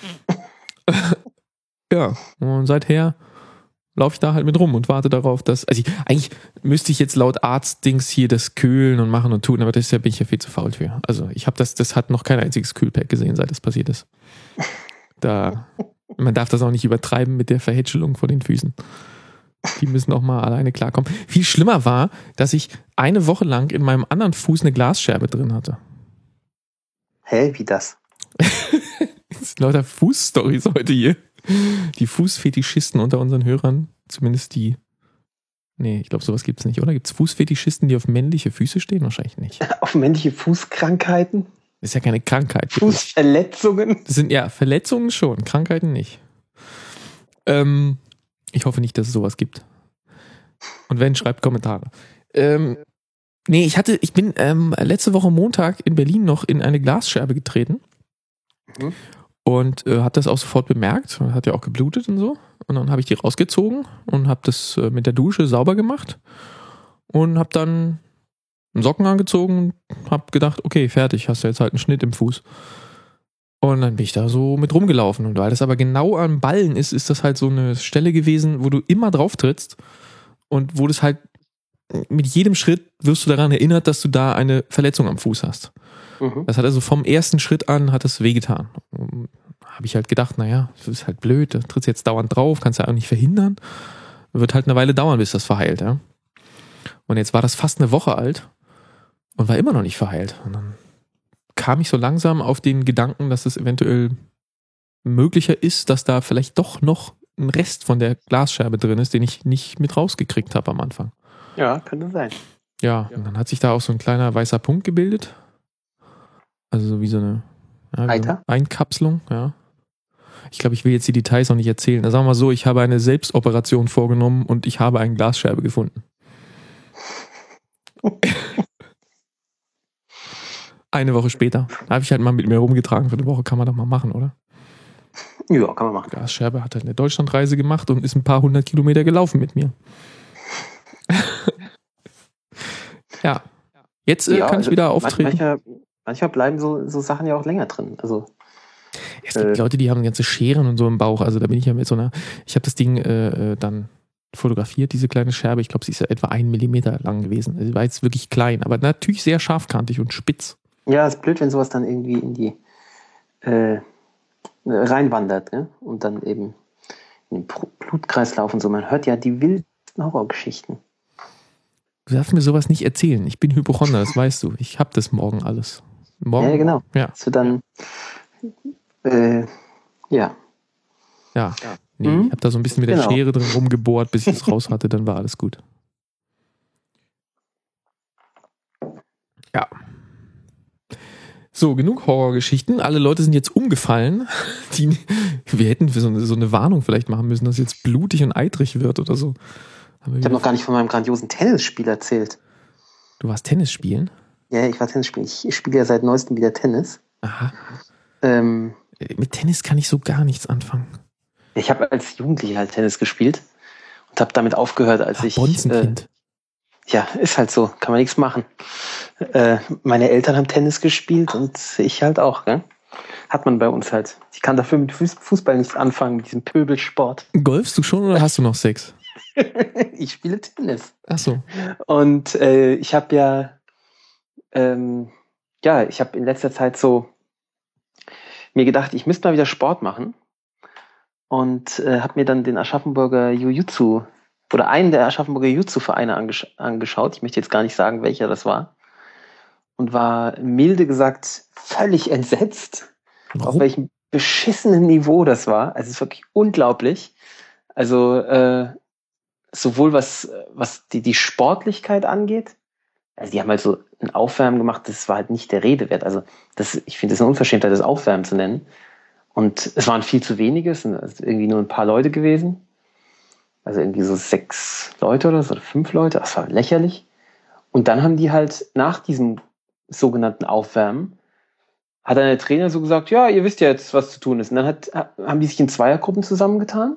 Ja, und seither laufe ich da halt mit rum und warte darauf, dass, also ich, eigentlich müsste ich jetzt laut Arzt-Dings hier das kühlen und machen und tun, aber das bin ich ja viel zu faul für. Also ich habe das, das hat noch kein einziges Kühlpack gesehen, seit das passiert ist. Da, man darf das auch nicht übertreiben mit der Verhätschelung von den Füßen. Die müssen auch mal alleine klarkommen. Viel schlimmer war, dass ich eine Woche lang in meinem anderen Fuß eine Glasscherbe drin hatte. Hä, wie das? Das sind lauter Fußstories heute hier. Die Fußfetischisten unter unseren Hörern, zumindest die, nee, ich glaube, sowas gibt es nicht, oder? Gibt es Fußfetischisten, die auf männliche Füße stehen? Wahrscheinlich nicht. Auf männliche Fußkrankheiten? Das ist ja keine Krankheit. Fußverletzungen? Das sind ja Verletzungen schon, Krankheiten nicht. Ähm, ich hoffe nicht, dass es sowas gibt. Und wenn, schreibt Kommentare. Ähm, nee, ich hatte, ich bin ähm, letzte Woche Montag in Berlin noch in eine Glasscherbe getreten. Mhm. Und äh, hat das auch sofort bemerkt. Hat ja auch geblutet und so. Und dann habe ich die rausgezogen und habe das äh, mit der Dusche sauber gemacht. Und habe dann einen Socken angezogen und habe gedacht, okay, fertig, hast du jetzt halt einen Schnitt im Fuß. Und dann bin ich da so mit rumgelaufen. Und weil das aber genau am Ballen ist, ist das halt so eine Stelle gewesen, wo du immer drauf trittst. Und wo das halt mit jedem Schritt wirst du daran erinnert, dass du da eine Verletzung am Fuß hast. Mhm. Das hat also vom ersten Schritt an hat das wehgetan. Habe ich halt gedacht, naja, das ist halt blöd, da trittst jetzt dauernd drauf, kannst ja auch nicht verhindern. wird halt eine Weile dauern, bis das verheilt, ja. Und jetzt war das fast eine Woche alt und war immer noch nicht verheilt. Und dann kam ich so langsam auf den Gedanken, dass es eventuell möglicher ist, dass da vielleicht doch noch ein Rest von der Glasscherbe drin ist, den ich nicht mit rausgekriegt habe am Anfang. Ja, könnte sein. Ja, und dann hat sich da auch so ein kleiner weißer Punkt gebildet. Also so wie so eine, ja, wie so eine Einkapselung, ja. Ich glaube, ich will jetzt die Details noch nicht erzählen. Sagen wir mal so, ich habe eine Selbstoperation vorgenommen und ich habe eine Glasscherbe gefunden. Eine Woche später. Da habe ich halt mal mit mir rumgetragen. Für eine Woche kann man doch mal machen, oder? Ja, kann man machen. Glasscherbe hat halt eine Deutschlandreise gemacht und ist ein paar hundert Kilometer gelaufen mit mir. Ja. Jetzt äh, ja, kann also ich wieder auftreten. Manchmal, manchmal bleiben so, so Sachen ja auch länger drin. Also es gibt äh, Leute, die haben ganze Scheren und so im Bauch. Also da bin ich ja mit so einer. Ich habe das Ding äh, dann fotografiert, diese kleine Scherbe. Ich glaube, sie ist ja etwa ein Millimeter lang gewesen. Sie war jetzt wirklich klein, aber natürlich sehr scharfkantig und spitz. Ja, ist blöd, wenn sowas dann irgendwie in die äh, reinwandert, ne? Und dann eben in den Blutkreislauf und so. Man hört ja die wildesten Horrorgeschichten. Du darfst mir sowas nicht erzählen. Ich bin Hypochonder, das weißt du. Ich hab das morgen alles. Morgen, ja, genau. Ja. Das wird dann äh, ja. Ja. Nee, mhm. Ich habe da so ein bisschen mit der genau. Schere drin rumgebohrt, bis ich es raus hatte, dann war alles gut. Ja. So, genug Horrorgeschichten. Alle Leute sind jetzt umgefallen. Die, wir hätten für so eine, so eine Warnung vielleicht machen müssen, dass es jetzt blutig und eitrig wird oder so. Aber ich habe noch gar nicht von meinem grandiosen Tennisspiel erzählt. Du warst Tennis spielen? Ja, ich war Tennis spielen. Ich spiele ja seit neuestem wieder Tennis. Aha. Ähm, Mit Tennis kann ich so gar nichts anfangen. Ich habe als Jugendlicher halt Tennis gespielt und habe damit aufgehört, als Ach, ich... Bonzenkind. Äh, ja, ist halt so. Kann man nichts machen. Äh, meine Eltern haben Tennis gespielt und ich halt auch. Gell? Hat man bei uns halt. Ich kann dafür mit Fußball nichts anfangen, mit diesem Pöbelsport. Golfst du schon oder hast du noch Sex? Ich spiele Tennis. Ach so. Und äh, ich habe ja... Ähm, ja, ich habe in letzter Zeit so mir gedacht, ich müsste mal wieder Sport machen. Und äh, habe mir dann den Aschaffenburger Jiu-Jitsu oder einen der Aschaffenburger Jiu-Jitsu-Vereine angesch- angeschaut. Ich möchte jetzt gar nicht sagen, welcher das war. Und war milde gesagt völlig entsetzt, Warum? auf welchem beschissenen Niveau das war. Also es ist wirklich unglaublich. Also äh, sowohl was, was die, die Sportlichkeit angeht. Also die haben halt so ein Aufwärmen gemacht, das war halt nicht der Rede wert. Also das, ich finde es eine Unverschämtheit, das Aufwärmen zu nennen. Und es waren viel zu wenige, es sind irgendwie nur ein paar Leute gewesen. Also irgendwie so sechs Leute oder so, oder fünf Leute, das war lächerlich. Und dann haben die halt nach diesem sogenannten Aufwärmen, hat dann der Trainer so gesagt, ja, ihr wisst ja jetzt, was zu tun ist. Und dann hat, haben die sich in Zweiergruppen zusammengetan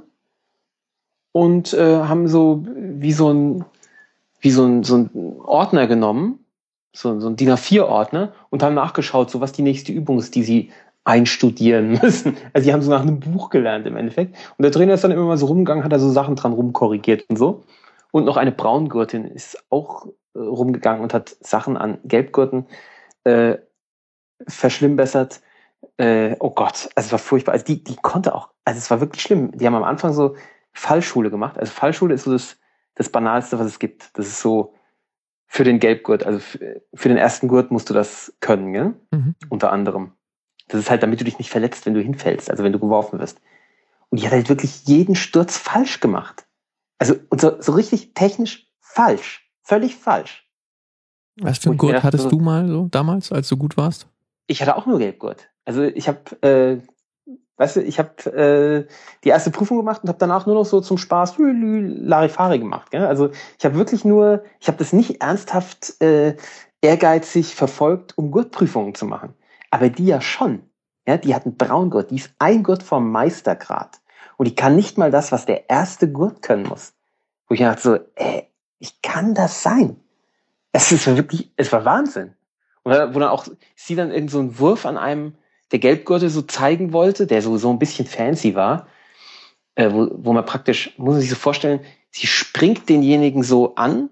und äh, haben so wie so ein, wie so ein, so ein Ordner genommen, so, so ein D I N A vier Ordner und haben nachgeschaut, so was die nächste Übung ist, die sie einstudieren müssen. Also die haben so nach einem Buch gelernt im Endeffekt. Und der Trainer ist dann immer mal so rumgegangen, hat da so Sachen dran rumkorrigiert und so. Und noch eine Braungürtin ist auch äh, rumgegangen und hat Sachen an Gelbgürten äh, verschlimmbessert. Äh, oh Gott, also es war furchtbar. Also die, die konnte auch, also es war wirklich schlimm. Die haben am Anfang so Fallschule gemacht. Also Fallschule ist so das, das Banalste, was es gibt. Das ist so für den Gelbgurt, also für, für den ersten Gurt musst du das können, gell? Mhm. Unter anderem. Das ist halt, damit du dich nicht verletzt, wenn du hinfällst, also wenn du geworfen wirst. Und die hat halt wirklich jeden Sturz falsch gemacht. Also und so, so richtig technisch falsch. Völlig falsch. Was für einen Gurt hattest so, du mal so damals, als du gut warst? Ich hatte auch nur Gelbgurt. Also ich habe, äh, weißt du, ich habe äh, die erste Prüfung gemacht und habe danach nur noch so zum Spaß Larifari gemacht. Gell? Also ich habe wirklich nur, ich habe das nicht ernsthaft äh, ehrgeizig verfolgt, um Gurtprüfungen zu machen. Aber die ja schon. Ja, die hat einen Braungurt. Die ist ein Gurt vom Meistergrad. Und die kann nicht mal das, was der erste Gurt können muss. Wo ich dachte so, ey, wie kann das sein? Es ist wirklich, es war Wahnsinn. Und wo dann auch sie dann irgend so einen Wurf an einem der Gelbgürtel so zeigen wollte, der so, so ein bisschen fancy war, äh, wo, wo man praktisch, muss man sich so vorstellen, sie springt denjenigen so an,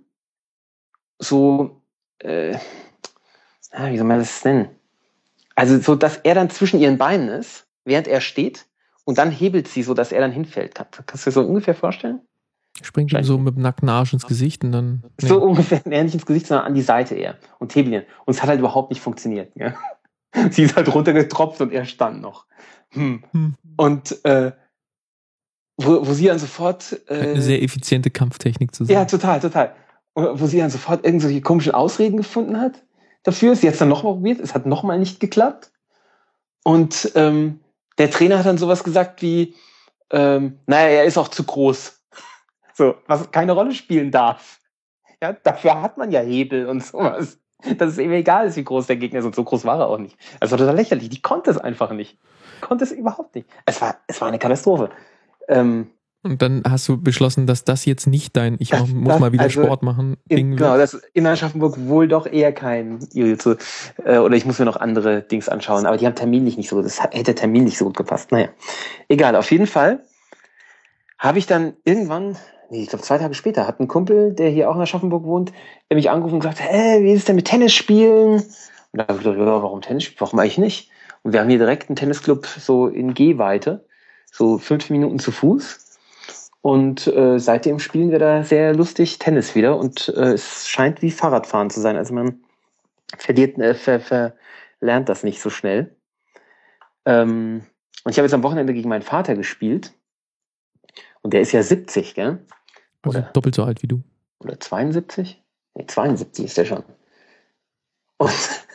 so, äh, wie soll man das nennen? Also so, dass er dann zwischen ihren Beinen ist, während er steht, und dann hebelt sie so, dass er dann hinfällt. Kann, kannst du dir so ungefähr vorstellen? Springt ihm so mit dem nackten Arsch ins Gesicht und dann... Nee. So ungefähr, nee, nicht ins Gesicht, sondern an die Seite eher. Und hebeln ihn. Und es hat halt überhaupt nicht funktioniert. Ja? Sie ist halt runtergetropft und er stand noch. Hm. Hm. Und äh, wo, wo sie dann sofort... Äh, eine sehr effiziente Kampftechnik zu sein. Ja, total, total. Und wo sie dann sofort irgendwelche komischen Ausreden gefunden hat dafür. Sie hat es dann nochmal probiert. Es hat nochmal nicht geklappt. Und ähm, der Trainer hat dann sowas gesagt wie, ähm, naja, er ist auch zu groß. So, was keine Rolle spielen darf. Ja, dafür hat man ja Hebel und sowas. Dass es eben egal ist, wie groß der Gegner ist. Und so groß war er auch nicht. Es war total lächerlich. Die konnte es einfach nicht. Konnte es überhaupt nicht. Es war, es war eine Katastrophe. Ähm, Und dann hast du beschlossen, dass das jetzt nicht dein, ich das, muss das, mal wieder also Sport machen, Ding in, Genau, das ist in Aschaffenburg wohl doch eher kein Jiu-Jitsu. Äh, oder ich muss mir noch andere Dings anschauen. Aber die haben terminlich nicht so, das hätte terminlich so gut gepasst. Naja, egal, auf jeden Fall habe ich dann irgendwann, nee, ich glaube zwei Tage später, hat ein Kumpel, der hier auch in Aschaffenburg wohnt, der mich angerufen und gesagt, hey, wie ist es denn mit Tennis spielen? Und da habe ich gedacht, ja, warum Tennis spielen? Warum eigentlich nicht? Und wir haben hier direkt einen Tennisclub so in Gehweite, so fünf Minuten zu Fuß. Und äh, seitdem spielen wir da sehr lustig Tennis wieder und äh, es scheint wie Fahrradfahren zu sein. Also man verliert, äh, ver, verlernt das nicht so schnell. Ähm, und ich habe jetzt am Wochenende gegen meinen Vater gespielt und der ist ja siebzig, gell? Oder also doppelt so alt wie du. Oder zweiundsiebzig? Nee, zweiundsiebzig ist der schon. Und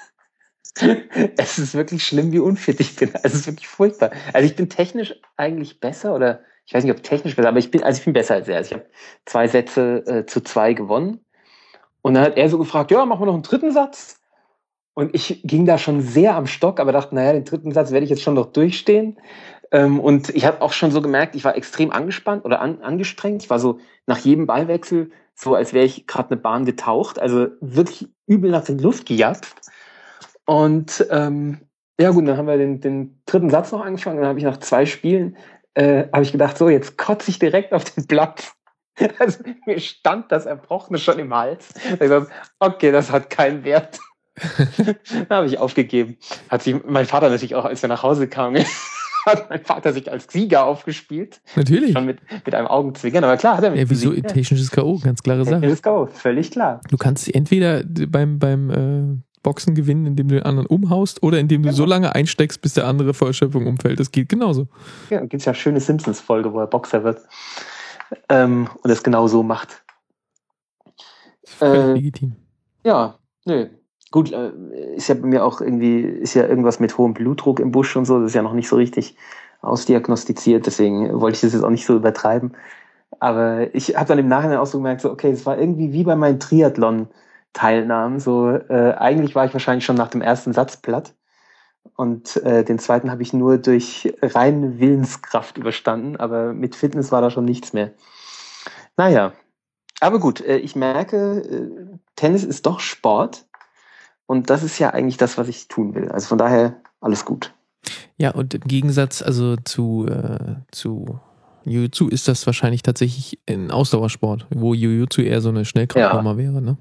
es ist wirklich schlimm, wie unfit ich bin. Es ist wirklich furchtbar. Also ich bin technisch eigentlich besser oder ich weiß nicht, ob technisch besser, aber ich bin, also ich bin besser als er. Also ich habe zwei Sätze äh, zu zwei gewonnen. Und dann hat er so gefragt, ja, machen wir noch einen dritten Satz. Und ich ging da schon sehr am Stock, aber dachte, naja, den dritten Satz werde ich jetzt schon noch durchstehen. Ähm, und ich habe auch schon so gemerkt, ich war extrem angespannt oder an, angestrengt. Ich war so nach jedem Ballwechsel so, als wäre ich gerade eine Bahn getaucht. Also wirklich übel nach der Luft gejagt. Und ähm, ja gut, dann haben wir den, den dritten Satz noch angefangen. Dann habe ich nach zwei Spielen Äh, habe ich gedacht, so, jetzt kotze ich direkt auf den Platz. Also, mir stand das Erbrochene schon im Hals. Ich dachte, okay, das hat keinen Wert. Da habe ich aufgegeben. Hat sich mein Vater natürlich auch, als wir nach Hause kamen, hat mein Vater sich als Sieger aufgespielt. Natürlich. Schon mit, mit einem Augenzwinkern, aber klar hat er mich Ja, wieso? Technisches K O, ganz klare Sache. Technisches K O, völlig klar. Du kannst entweder beim, beim äh, Boxen gewinnen, indem du den anderen umhaust oder indem du genau. so lange einsteckst, bis der andere vor Erschöpfung umfällt. Das geht genauso. Ja, gibt es ja eine schöne Simpsons-Folge, wo er Boxer wird ähm, und es genau so macht. Völlig äh, legitim. Ja, nö. Gut, äh, ist ja bei mir auch irgendwie, ist ja irgendwas mit hohem Blutdruck im Busch und so, das ist ja noch nicht so richtig ausdiagnostiziert, deswegen wollte ich das jetzt auch nicht so übertreiben. Aber ich habe dann im Nachhinein auch so gemerkt, so, okay, es war irgendwie wie bei meinen Triathlon-Teilnahmen, so, äh, eigentlich war ich wahrscheinlich schon nach dem ersten Satz platt und äh, den zweiten habe ich nur durch reine Willenskraft überstanden, aber mit Fitness war da schon nichts mehr. Naja, aber gut, äh, ich merke, äh, Tennis ist doch Sport. Und das ist ja eigentlich das, was ich tun will. Also von daher alles gut. Ja, und im Gegensatz also zu, äh, zu Jiu-Jitsu ist das wahrscheinlich tatsächlich ein Ausdauersport, wo Jiu-Jitsu eher so eine Schnellkraftnummer ja. wäre, ne?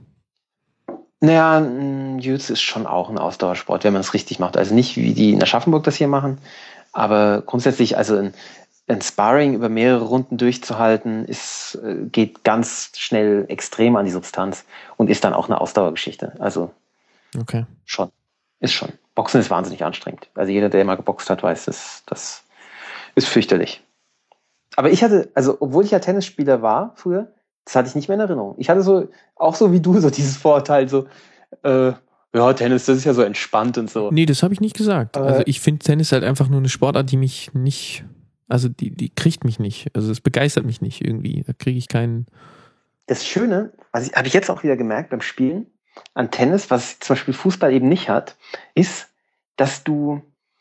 Naja, Jiu-Jitsu ist schon auch ein Ausdauersport, wenn man es richtig macht. Also nicht wie die in Aschaffenburg das hier machen, aber grundsätzlich, also ein, ein Sparring über mehrere Runden durchzuhalten, ist, geht ganz schnell extrem an die Substanz und ist dann auch eine Ausdauergeschichte. Also okay. Schon. Ist schon. Boxen ist wahnsinnig anstrengend. Also jeder, der mal geboxt hat, weiß, das, das ist fürchterlich. Aber ich hatte, also obwohl ich ja Tennisspieler war früher, das hatte ich nicht mehr in Erinnerung. Ich hatte so, auch so wie du, so dieses Vorurteil, so, äh, ja, Tennis, das ist ja so entspannt und so. Nee, das habe ich nicht gesagt. Aber also ich finde Tennis halt einfach nur eine Sportart, die mich nicht, also die, die kriegt mich nicht. Also es begeistert mich nicht irgendwie. Da kriege ich keinen... Das Schöne, also habe ich jetzt auch wieder gemerkt beim Spielen, an Tennis, was zum Beispiel Fußball eben nicht hat, ist, dass du,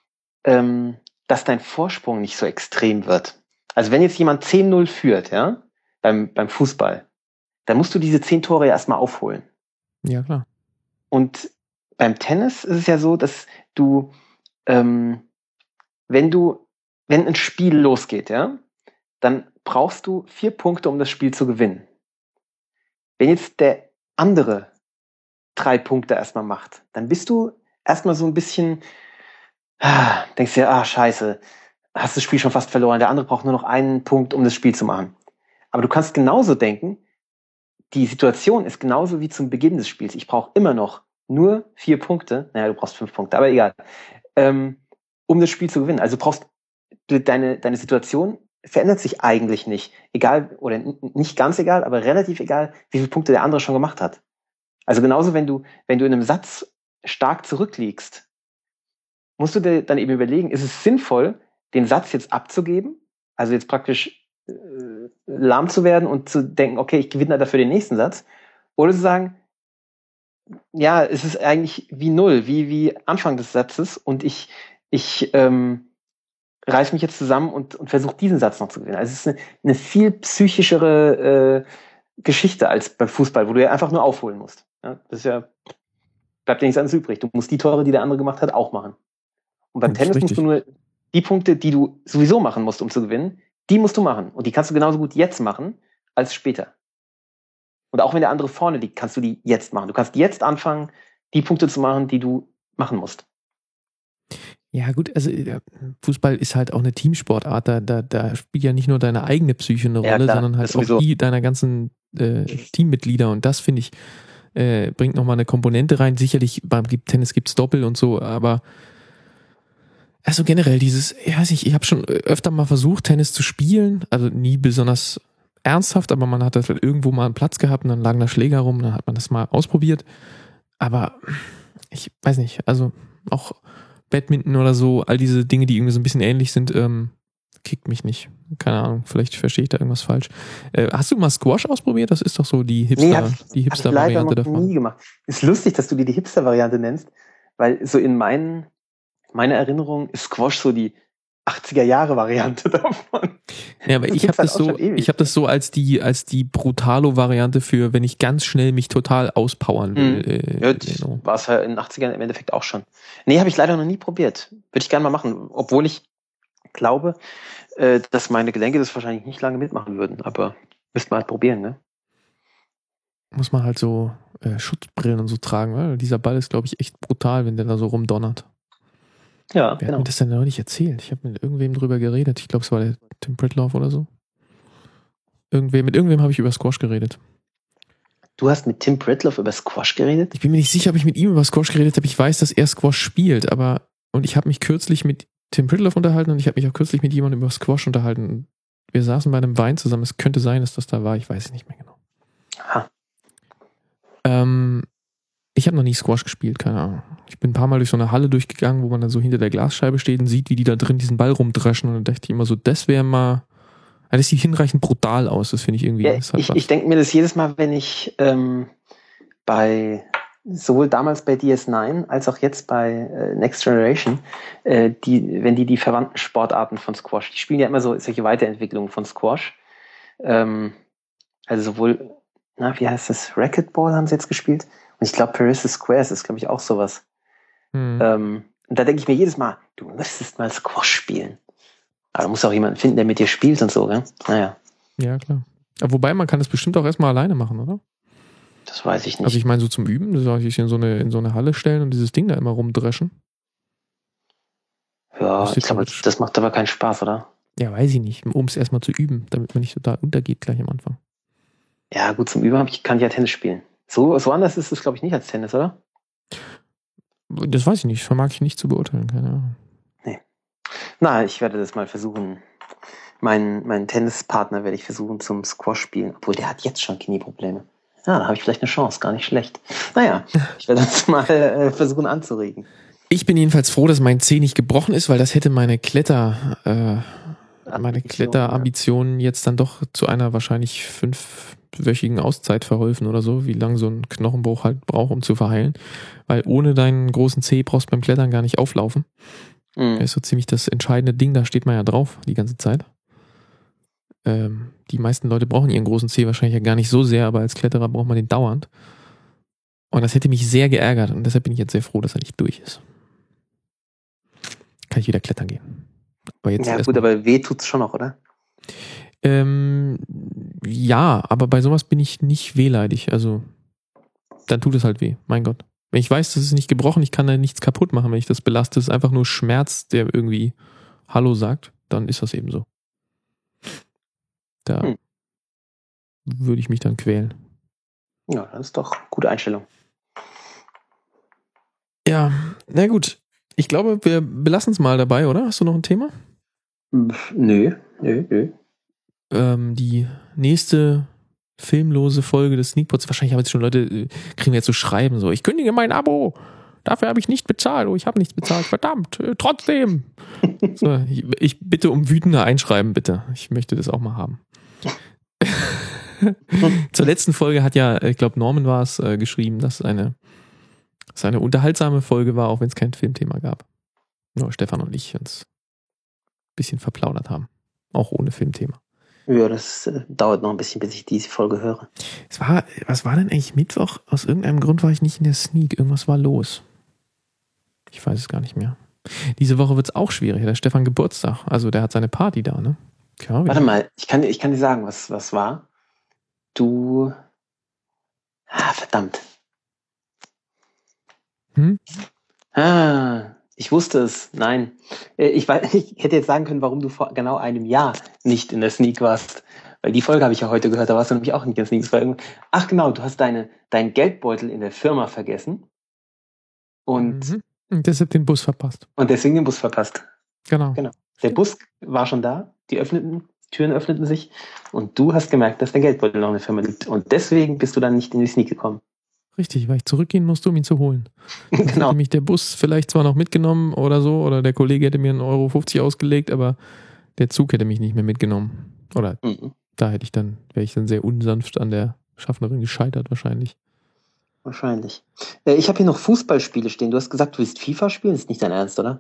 ähm, dass dein Vorsprung nicht so extrem wird. Also wenn jetzt jemand zehn null führt, ja, beim, beim Fußball, dann musst du diese zehn Tore erstmal aufholen. Ja, klar. Und beim Tennis ist es ja so, dass du, ähm, wenn du, wenn ein Spiel losgeht, ja, dann brauchst du vier Punkte, um das Spiel zu gewinnen. Wenn jetzt der andere drei Punkte erstmal macht, dann bist du erstmal so ein bisschen, ah, denkst dir, ah, scheiße, hast das Spiel schon fast verloren, der andere braucht nur noch einen Punkt, um das Spiel zu machen. Aber du kannst genauso denken, die Situation ist genauso wie zum Beginn des Spiels. Ich brauche immer noch nur vier Punkte. Naja, du brauchst fünf Punkte, aber egal. Ähm, um das Spiel zu gewinnen. Also brauchst du deine, deine Situation verändert sich eigentlich nicht. Egal, oder n- nicht ganz egal, aber relativ egal, wie viele Punkte der andere schon gemacht hat. Also genauso, wenn du, wenn du in einem Satz stark zurückliegst, musst du dir dann eben überlegen, ist es sinnvoll, den Satz jetzt abzugeben? Also jetzt praktisch äh, lahm zu werden und zu denken, okay, ich gewinne dafür den nächsten Satz. Oder zu sagen, ja, es ist eigentlich wie Null, wie, wie Anfang des Satzes und ich, ich ähm, reiß mich jetzt zusammen und, und versuche diesen Satz noch zu gewinnen. Also es ist eine, eine viel psychischere äh, Geschichte als beim Fußball, wo du ja einfach nur aufholen musst. Ja, das ist ja, bleibt ja nichts anderes übrig. Du musst die Tore, die der andere gemacht hat, auch machen. Und beim Das ist Tennis musst richtig. du nur die Punkte, die du sowieso machen musst, um zu gewinnen, die musst du machen. Und die kannst du genauso gut jetzt machen, als später. Und auch wenn der andere vorne liegt, kannst du die jetzt machen. Du kannst jetzt anfangen, die Punkte zu machen, die du machen musst. Ja, gut, also äh, Fußball ist halt auch eine Teamsportart. Da, da, da spielt ja nicht nur deine eigene Psyche eine Ja, Rolle, klar, sondern das halt auch sowieso. die deiner ganzen äh, Teammitglieder. Und das, finde ich, äh, bringt nochmal eine Komponente rein. Sicherlich beim Tennis gibt es Doppel und so, aber also generell dieses, ich weiß nicht, ich habe schon öfter mal versucht, Tennis zu spielen. Also nie besonders ernsthaft, aber man hat das halt irgendwo mal einen Platz gehabt und dann lagen da Schläger rum, dann hat man das mal ausprobiert. Aber ich weiß nicht, also auch Badminton oder so, all diese Dinge, die irgendwie so ein bisschen ähnlich sind, ähm, kickt mich nicht. Keine Ahnung, vielleicht verstehe ich da irgendwas falsch. Äh, hast du mal Squash ausprobiert? Das ist doch so die Hipster, Nee, hab, die hab ich leider Hipster-Variante noch davon. nie gemacht. Ist lustig, dass du dir die Hipster-Variante nennst, weil so in meinen, meiner Erinnerung ist Squash so die achtziger-Jahre-Variante davon. Ja, aber Das ich habe gibt's halt das auch so, schon ewig. ich habe das so als die, als die Brutalo-Variante für, wenn ich ganz schnell mich total auspowern will. Mhm. Äh, Ja, das genau. war es ja in den achtzigern im Endeffekt auch schon. Nee, habe ich leider noch nie probiert. Würde ich gerne mal machen, obwohl ich glaube, äh, dass meine Gelenke das wahrscheinlich nicht lange mitmachen würden, aber müsste man halt probieren, ne? Muss man halt so äh, Schutzbrillen und so tragen, weil dieser Ball ist, glaube ich, echt brutal, wenn der da so rumdonnert. Ja, Wer hat genau. mir das denn neulich erzählt? Ich habe mit irgendwem drüber geredet. Ich glaube, es war der Tim Pritloff oder so. Irgendwem, mit irgendwem habe ich über Squash geredet. Du hast mit Tim Pritloff über Squash geredet? Ich bin mir nicht sicher, ob ich mit ihm über Squash geredet habe. Ich weiß, dass er Squash spielt, aber und ich habe mich kürzlich mit Tim Pritloff unterhalten und ich habe mich auch kürzlich mit jemandem über Squash unterhalten. Wir saßen bei einem Wein zusammen. Es könnte sein, dass das da war. Ich weiß es nicht mehr genau. Aha. Ähm, ich habe noch nie Squash gespielt, keine Ahnung. Ich bin ein paar Mal durch so eine Halle durchgegangen, wo man dann so hinter der Glasscheibe steht und sieht, wie die da drin diesen Ball rumdreschen. Und dann dachte ich immer so, das wäre mal. Ja, das sieht hinreichend brutal aus, das finde ich irgendwie. Ja, Das hat ich was. ich denke mir das jedes Mal, wenn ich ähm, bei sowohl damals bei D S neun als auch jetzt bei äh, Next Generation, äh, die, wenn die die verwandten Sportarten von Squash, die spielen ja immer so solche Weiterentwicklungen von Squash. Ähm, also sowohl, na, wie heißt das? Racquetball haben sie jetzt gespielt. Und ich glaube, Parissa Squares ist, glaube ich, auch sowas. Hm. Ähm, und da denke ich mir jedes Mal, du müsstest mal Squash spielen. Aber du musst auch jemanden finden, der mit dir spielt und so, gell? Naja, Ja, klar. Aber wobei, man kann das bestimmt auch erstmal alleine machen, oder? das weiß ich nicht. Also ich meine, so zum Üben, das soll ich in so eine, in so eine Halle stellen und dieses Ding da immer rumdreschen. Ja, Müsste ich glaube, theoretisch- das macht aber keinen Spaß, oder? Ja, weiß ich nicht, um es erstmal zu üben, damit man nicht total untergeht gleich am Anfang. Ja, gut, zum Üben hab ich, kann ich ja Tennis spielen. So, so anders ist es, glaube ich, nicht als Tennis, oder? Das weiß ich nicht, vermag ich nicht zu beurteilen, keine Ahnung. Na, ich werde das mal versuchen. Meinen, meinen Tennispartner werde ich versuchen zum Squash spielen, obwohl der hat jetzt schon Knieprobleme. Ja, da habe ich vielleicht eine Chance, gar nicht schlecht. Naja, ich werde das mal äh, versuchen anzuregen. Ich bin jedenfalls froh, dass mein Zeh nicht gebrochen ist, weil das hätte meine Kletter, äh, meine Kletterambitionen jetzt dann doch zu einer wahrscheinlich fünfwöchigen Auszeit verholfen oder so, wie lang so ein Knochenbruch halt braucht, um zu verheilen. Weil ohne deinen großen Zeh brauchst du beim Klettern gar nicht auflaufen. Mhm. Das ist so ziemlich das entscheidende Ding, da steht man ja drauf die ganze Zeit. Ähm, die meisten Leute brauchen ihren großen Zeh wahrscheinlich ja gar nicht so sehr, aber als Kletterer braucht man den dauernd. Und das hätte mich sehr geärgert und deshalb bin ich jetzt sehr froh, dass er nicht durch ist. Kann ich wieder klettern gehen. Aber jetzt Ja, erst gut, mal- aber weh tut's schon noch, oder? Ähm, ja, aber bei sowas bin ich nicht wehleidig. Also, dann tut es halt weh. Mein Gott. Wenn ich weiß, das ist nicht gebrochen, ich kann da nichts kaputt machen, wenn ich das belaste. Es ist einfach nur Schmerz, der irgendwie Hallo sagt, dann ist das eben so. Da Hm. würde ich mich dann quälen. Ja, das ist doch eine gute Einstellung. Ja, na gut. Ich glaube, wir belassen es mal dabei, oder? Hast du noch ein Thema? Nö, nö, nö. Ähm, die nächste filmlose Folge des Sneakpots, wahrscheinlich haben jetzt schon Leute, kriegen wir jetzt so Schreiben, so, ich kündige mein Abo, dafür habe ich nicht bezahlt, oh, ich habe nichts bezahlt, verdammt, äh, trotzdem. So, ich, ich bitte um wütende Einschreiben, bitte. Ich möchte das auch mal haben. Zur letzten Folge hat ja, ich glaube, Norman war es, äh, geschrieben, dass es eine, dass eine unterhaltsame Folge war, auch wenn es kein Filmthema gab. Nur Stefan und ich uns ein bisschen verplaudert haben. Auch ohne Filmthema. Ja, das äh, dauert noch ein bisschen, bis ich diese Folge höre. Es war, was war denn eigentlich Mittwoch? Aus irgendeinem Grund war ich nicht in der Sneak. Irgendwas war los. Ich weiß es gar nicht mehr. Diese Woche wird es auch schwierig. Der Stefan Geburtstag. Also der hat seine Party da, ne? Klar, Warte mal, ich kann, ich kann dir sagen, was, was war. Du... Ah, verdammt. Hm? Ah, ich wusste es. Nein. Äh, Ich, weiß, ich hätte jetzt sagen können, warum du vor genau einem Jahr nicht in der Sneak warst. Weil die Folge habe ich ja heute gehört, da warst du nämlich auch nicht in der Sneak. Das war irgendwie- Ach genau, du hast deine, deinen Geldbeutel in der Firma vergessen. Und, Mhm. Und deshalb den Bus verpasst. und deswegen den Bus verpasst. Genau. Genau. Der Bus war schon da, die öffneten, die Türen öffneten sich und du hast gemerkt, dass dein Geldbeutel noch in der Firma liegt. Und deswegen bist du dann nicht in die Sneak gekommen. Richtig, weil ich zurückgehen musste, um ihn zu holen. Sonst Genau. hätte mich der Bus vielleicht zwar noch mitgenommen oder so, oder der Kollege hätte mir einen Euro fünfzig ausgelegt, aber der Zug hätte mich nicht mehr mitgenommen. Oder Mhm. da hätte ich dann, wäre ich dann sehr unsanft an der Schaffnerin gescheitert wahrscheinlich. Wahrscheinlich. Äh, ich habe hier noch Fußballspiele stehen. Du hast gesagt, du willst FIFA spielen? Das ist nicht dein Ernst, oder?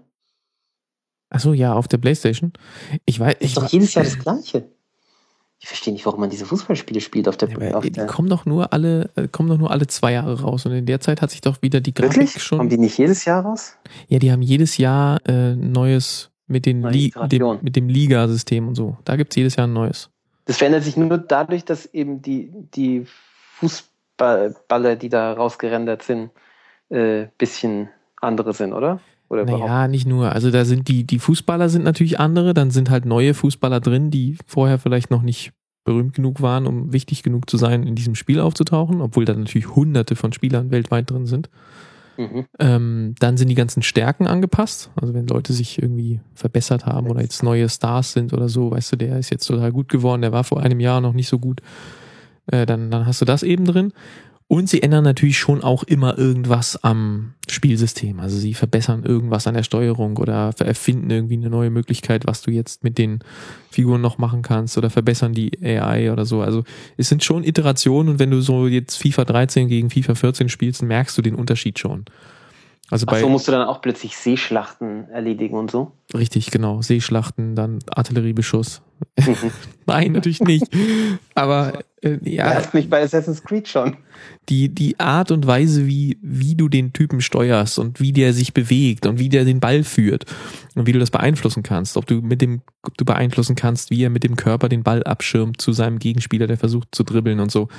Achso, ja, auf der Playstation. Ich weiß, Das ich ist doch wa- jedes Jahr das Gleiche. Ich verstehe nicht, warum man diese Fußballspiele spielt auf der... Ja, aber auf die der kommen doch nur alle, äh, kommen doch nur alle zwei Jahre raus. Und in der Zeit hat sich doch wieder die Grafik Wirklich? schon. Kommen die nicht jedes Jahr raus? Ja, die haben jedes Jahr äh, neues mit, den Neue Li Iteration. dem, mit dem Liga-System und so. Da gibt es jedes Jahr ein neues. Das verändert sich nur dadurch, dass eben die, die Fußballer, die da rausgerendert sind, äh, bisschen andere sind, oder? Oder überhaupt? Naja, nicht nur. Also da sind die, die Fußballer sind natürlich andere, dann sind halt neue Fußballer drin, die vorher vielleicht noch nicht berühmt genug waren, um wichtig genug zu sein, in diesem Spiel aufzutauchen, obwohl da natürlich hunderte von Spielern weltweit drin sind. Mhm. Ähm, dann sind die ganzen Stärken angepasst. Also wenn Leute sich irgendwie verbessert haben oder jetzt neue Stars sind oder so, weißt du, der ist jetzt total gut geworden, der war vor einem Jahr noch nicht so gut, äh, dann, dann hast du das eben drin. Und sie ändern natürlich schon auch immer irgendwas am Spielsystem. Also sie verbessern irgendwas an der Steuerung oder erfinden irgendwie eine neue Möglichkeit, was du jetzt mit den Figuren noch machen kannst oder verbessern die A I oder so. Also es sind schon Iterationen und wenn du so jetzt FIFA dreizehn gegen FIFA vierzehn spielst, merkst du den Unterschied schon. Also Ach bei, so, musst du dann auch plötzlich Seeschlachten erledigen und so? richtig, genau, Seeschlachten, dann Artilleriebeschuss. Nein, natürlich nicht. Aber äh, ja, Erst nicht bei Assassin's Creed schon. die, die Art und Weise, wie, wie du den Typen steuerst und wie der sich bewegt und wie der den Ball führt und wie du das beeinflussen kannst, ob du mit dem, ob du beeinflussen kannst, wie er mit dem Körper den Ball abschirmt zu seinem Gegenspieler, der versucht zu dribbeln und so.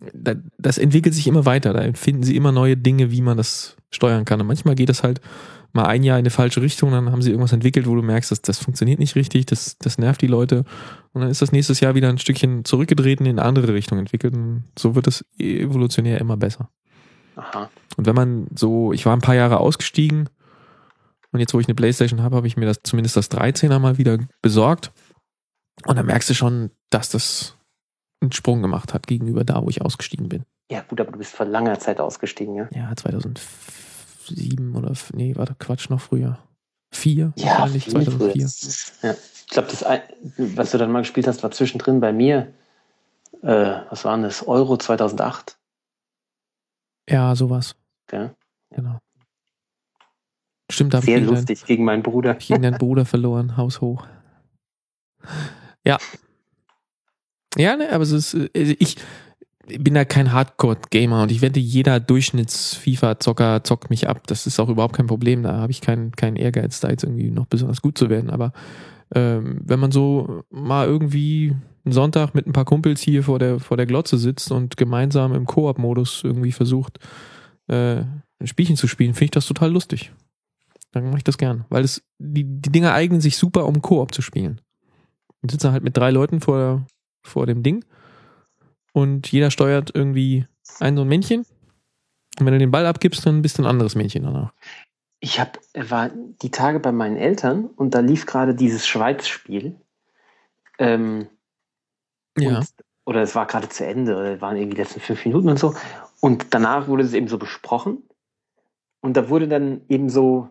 Das entwickelt sich immer weiter, da finden sie immer neue Dinge, wie man das steuern kann. Und manchmal geht das halt mal ein Jahr in eine falsche Richtung, dann haben sie irgendwas entwickelt, wo du merkst, dass das funktioniert nicht richtig, das, das nervt die Leute. Und dann ist das nächstes Jahr wieder ein Stückchen zurückgedreht und in eine andere Richtung entwickelt. Und so wird es evolutionär immer besser. Aha. Und wenn man so, ich war ein paar Jahre ausgestiegen und jetzt, wo ich eine Playstation habe, habe ich mir das zumindest das dreizehner mal wieder besorgt. Und dann merkst du schon, dass das einen Sprung gemacht hat gegenüber da, wo ich ausgestiegen bin. Ja gut, aber du bist vor langer Zeit ausgestiegen, ja? Ja, zweitausendsieben oder, nee, warte, Quatsch, noch früher. Vier, Ja, wahrscheinlich viel früher. zweitausendvier. Das ist- Ja. Ich glaube, das, ein- was du dann mal gespielt hast, war zwischendrin bei mir, äh, was war denn das? Euro zweitausendacht. Ja, sowas, Ja? genau. Stimmt, da habe ich Sehr gegen, dein, lustig gegen meinen Bruder. hab ich gegen deinen Bruder verloren, Haus hoch. Ja. Ja, ne, aber es ist, äh, ich bin da kein Hardcore-Gamer und ich wette, jeder Durchschnitts-FIFA-Zocker zockt mich ab. Das ist auch überhaupt kein Problem. Da habe ich keinen keinen Ehrgeiz, da jetzt irgendwie noch besonders gut zu werden. Aber ähm, wenn man so mal irgendwie einen Sonntag mit ein paar Kumpels hier vor der, vor der Glotze sitzt und gemeinsam im Koop-Modus irgendwie versucht, äh, ein Spielchen zu spielen, finde ich das total lustig. Dann mache ich das gern. Weil es, die, die Dinger eignen sich super, um Koop zu spielen. Dann sitzt er halt mit drei Leuten vor, vor dem Ding und jeder steuert irgendwie ein so ein Männchen. Und wenn du den Ball abgibst, dann bist du ein anderes Männchen danach. Ich hab, war die Tage bei meinen Eltern und da lief gerade dieses Schweiz-Spiel. Ähm, Ja. und, oder es war gerade zu Ende, oder waren irgendwie die letzten fünf Minuten und so. Und danach wurde es eben so besprochen. Und da wurde dann eben so,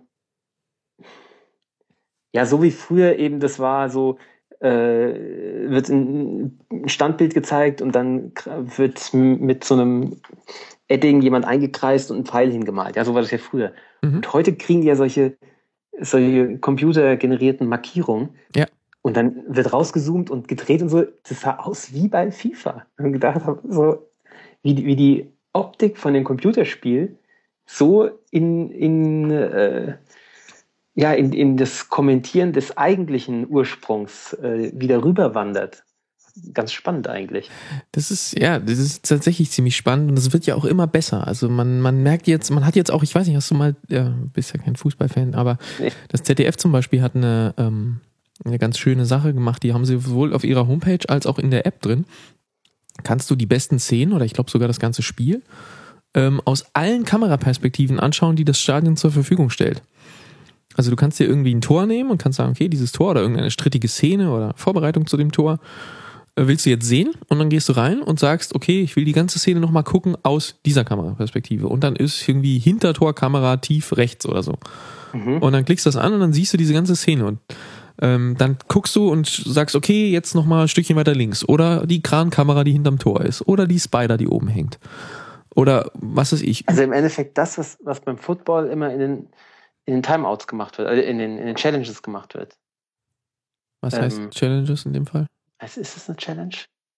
ja, so wie früher eben, das war so, äh, wird ein Standbild gezeigt und dann wird mit so einem Edding jemand eingekreist und ein Pfeil hingemalt. Ja, so war das ja früher. Mhm. Und heute kriegen die ja solche, solche computergenerierten Markierungen. Ja. Und dann wird rausgezoomt und gedreht und so. Das sah aus wie bei FIFA. Und gedacht habe, so, wie die, wie die Optik von dem Computerspiel so in, in, äh, ja, in, in das Kommentieren des eigentlichen Ursprungs äh, wieder rüberwandert. Ganz spannend eigentlich. Das ist, ja, das ist tatsächlich ziemlich spannend und das wird ja auch immer besser. Also man, man merkt jetzt, man hat jetzt auch, ich weiß nicht, hast du mal, ja, bist ja kein Fußballfan, aber Nee. das Z D F zum Beispiel hat eine, ähm, eine ganz schöne Sache gemacht, die haben sie sowohl auf ihrer Homepage als auch in der App drin. Kannst du die besten Szenen oder ich glaube sogar das ganze Spiel ähm, aus allen Kameraperspektiven anschauen, die das Stadion zur Verfügung stellt. Also du kannst dir irgendwie ein Tor nehmen und kannst sagen, okay, dieses Tor oder irgendeine strittige Szene oder Vorbereitung zu dem Tor willst du jetzt sehen und dann gehst du rein und sagst, okay, ich will die ganze Szene nochmal gucken aus dieser Kameraperspektive und dann ist irgendwie Hintertorkamera tief rechts oder so. Mhm. Und dann klickst du das an und dann siehst du diese ganze Szene und ähm, dann guckst du und sagst, okay, jetzt nochmal ein Stückchen weiter links oder die Krankamera, die hinterm Tor ist oder die Spider, die oben hängt oder was weiß ich. Also im Endeffekt das, was, was beim Football immer in den, in den Timeouts gemacht wird, also in den, in den Challenges gemacht wird. Was ähm, heißt Challenges in dem Fall? Also ist das eine Challenge?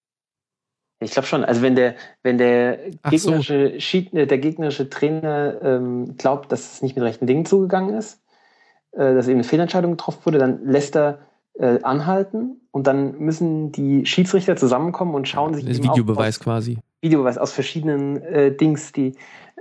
Ich glaube schon. Also wenn der, wenn der Ach so. gegnerische Schied, der gegnerische Trainer ähm, glaubt, dass es nicht mit rechten Dingen zugegangen ist, äh, dass eben eine Fehlentscheidung getroffen wurde, dann lässt er äh, anhalten und dann müssen die Schiedsrichter zusammenkommen und schauen sich Das ist eben auch Videobeweis aus, quasi. Videobeweis aus verschiedenen äh, Dings, die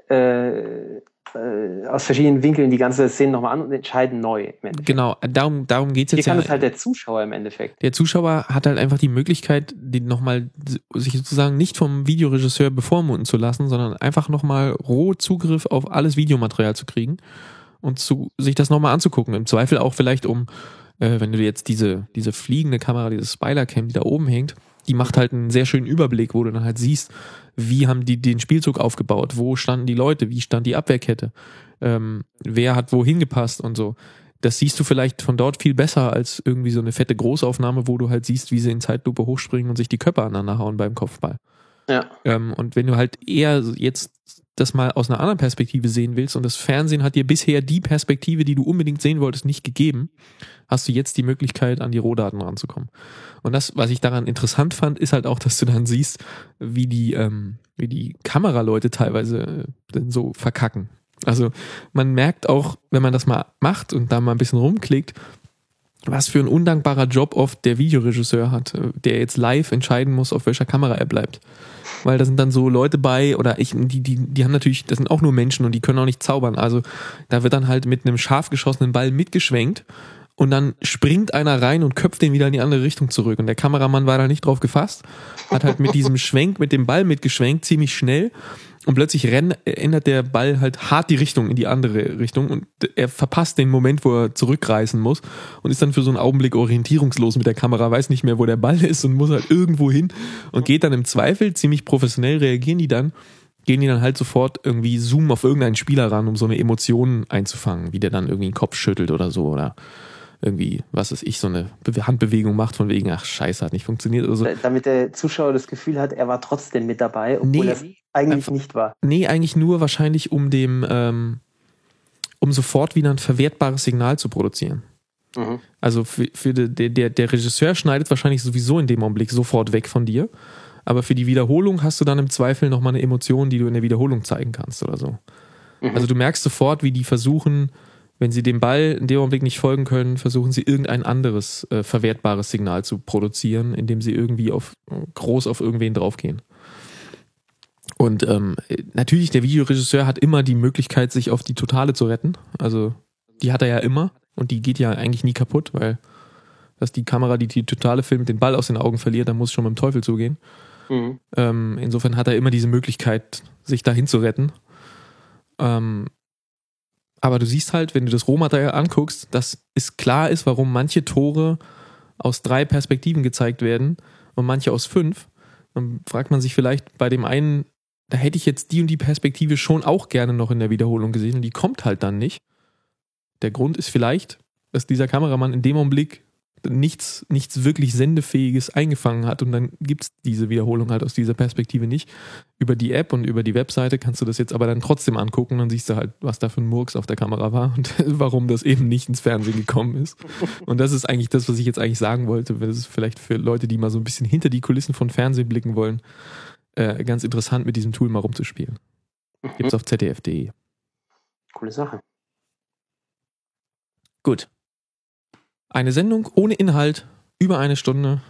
äh, äh, aus verschiedenen Winkeln die ganze Szene nochmal an und entscheiden neu. Im Endeffekt. Genau, darum, darum geht es Hier jetzt kann ja. es halt der Zuschauer im Endeffekt. Der Zuschauer hat halt einfach die Möglichkeit, den nochmal sich sozusagen nicht vom Videoregisseur bevormunden zu lassen, sondern einfach nochmal roh Zugriff auf alles Videomaterial zu kriegen und zu, sich das nochmal anzugucken. Im Zweifel auch vielleicht um, äh, wenn du jetzt diese, diese fliegende Kamera, diese Spider-Cam, die da oben hängt, die macht halt einen sehr schönen Überblick, wo du dann halt siehst, wie haben die den Spielzug aufgebaut, wo standen die Leute, wie stand die Abwehrkette, ähm, wer hat wohin gepasst und so. Das siehst du vielleicht von dort viel besser als irgendwie so eine fette Großaufnahme, wo du halt siehst, wie sie in Zeitlupe hochspringen und sich die Köpfe aneinander hauen beim Kopfball. Ja. Ähm, und wenn du halt eher jetzt das mal aus einer anderen Perspektive sehen willst und das Fernsehen hat dir bisher die Perspektive, die du unbedingt sehen wolltest, nicht gegeben, hast du jetzt die Möglichkeit, an die Rohdaten ranzukommen. Und das, was ich daran interessant fand, ist halt auch, dass du dann siehst, wie die, ähm, wie die Kameraleute teilweise äh, dann so verkacken. Also man merkt auch, wenn man das mal macht und da mal ein bisschen rumklickt, was für ein undankbarer Job oft der Videoregisseur hat, der jetzt live entscheiden muss, auf welcher Kamera er bleibt. Weil da sind dann so Leute bei, oder ich, die, die, die haben natürlich, das sind auch nur Menschen und die können auch nicht zaubern. Also da wird dann halt mit einem scharf geschossenen Ball mitgeschwenkt und dann springt einer rein und köpft den wieder in die andere Richtung zurück. Und der Kameramann war da nicht drauf gefasst, hat halt mit diesem Schwenk, mit dem Ball mitgeschwenkt, ziemlich schnell. Und plötzlich renn, ändert der Ball halt hart die Richtung in die andere Richtung und er verpasst den Moment, wo er zurückreißen muss und ist dann für so einen Augenblick orientierungslos mit der Kamera, weiß nicht mehr, wo der Ball ist und muss halt irgendwo hin und geht dann im Zweifel, ziemlich professionell reagieren die dann, gehen die dann halt sofort irgendwie zoomen auf irgendeinen Spieler ran, um so eine Emotion einzufangen, wie der dann irgendwie den Kopf schüttelt oder so oder irgendwie, was weiß ich, so eine Handbewegung macht von wegen, ach scheiße, hat nicht funktioniert oder so. Damit der Zuschauer das Gefühl hat, er war trotzdem mit dabei, obwohl Nee, er es eigentlich einfach- nicht war. Nee, eigentlich nur wahrscheinlich, um dem, ähm, um sofort wieder ein verwertbares Signal zu produzieren. Mhm. Also für, für de, der, der Regisseur schneidet wahrscheinlich sowieso in dem Augenblick sofort weg von dir. Aber für die Wiederholung hast du dann im Zweifel nochmal eine Emotion, die du in der Wiederholung zeigen kannst oder so. Mhm. Also du merkst sofort, wie die versuchen, wenn sie dem Ball in dem Augenblick nicht folgen können, versuchen sie irgendein anderes äh, verwertbares Signal zu produzieren, indem sie irgendwie auf groß auf irgendwen draufgehen. Und ähm, natürlich, der Videoregisseur hat immer die Möglichkeit, sich auf die Totale zu retten. Also die hat er ja immer und die geht ja eigentlich nie kaputt, weil dass die Kamera, die die Totale filmt, den Ball aus den Augen verliert, dann muss es schon mit dem Teufel zugehen. Mhm. Ähm, insofern hat er immer diese Möglichkeit, sich dahin zu retten. Ähm, aber du siehst halt, wenn du das Rohmaterial anguckst, dass es klar ist, warum manche Tore aus drei Perspektiven gezeigt werden und manche aus fünf. Dann fragt man sich vielleicht bei dem einen, da hätte ich jetzt die und die Perspektive schon auch gerne noch in der Wiederholung gesehen und die kommt halt dann nicht. Der Grund ist vielleicht, dass dieser Kameramann in dem Augenblick nichts, nichts wirklich Sendefähiges eingefangen hat und dann gibt es diese Wiederholung halt aus dieser Perspektive nicht. Über die App und über die Webseite kannst du das jetzt aber dann trotzdem angucken und dann siehst du halt, was da für ein Murks auf der Kamera war und warum das eben nicht ins Fernsehen gekommen ist. Und das ist eigentlich das, was ich jetzt eigentlich sagen wollte. Das ist vielleicht für Leute, die mal so ein bisschen hinter die Kulissen von Fernsehen blicken wollen, äh, ganz interessant, mit diesem Tool mal rumzuspielen. Gibt's auf z d f punkt d e. Coole Sache. Gut. Eine Sendung ohne Inhalt, über eine Stunde.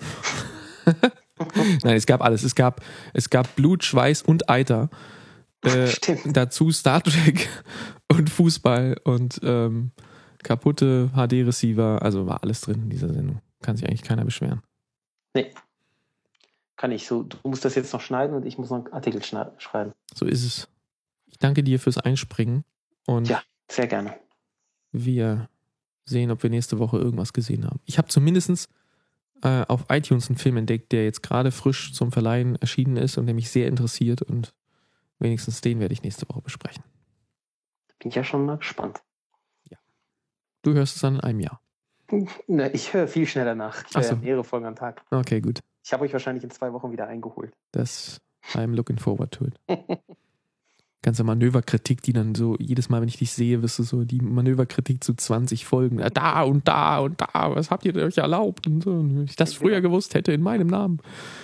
Nein, es gab alles. Es gab, es gab Blut, Schweiß und Eiter. Äh, Stimmt. dazu Star Trek und Fußball und ähm, kaputte H D-Receiver. Also war alles drin in dieser Sendung. Kann sich eigentlich keiner beschweren. Nee. Kann ich so. Du musst das jetzt noch schneiden und ich muss noch einen Artikel schneiden, schreiben. So ist es. Ich danke dir fürs Einspringen und Ja, sehr gerne. wir sehen, ob wir nächste Woche irgendwas gesehen haben. Ich habe zumindest äh, auf iTunes einen Film entdeckt, der jetzt gerade frisch zum Verleihen erschienen ist und der mich sehr interessiert und wenigstens den werde ich nächste Woche besprechen. Bin ich ja schon mal gespannt. Ja. Du hörst es dann in einem Jahr. Ne, ich höre viel schneller nach. Ich höre so. ja mehrere Folgen am Tag. Okay, gut. Ich habe euch wahrscheinlich in zwei Wochen wieder eingeholt. Das, I'm looking forward to it. Ganze Manöverkritik, die dann so, jedes Mal, wenn ich dich sehe, wirst du so die Manöverkritik zu zwanzig Folgen. Da und da und da, was habt ihr euch erlaubt? Und so. Und wenn ich das früher gewusst hätte, in meinem Namen.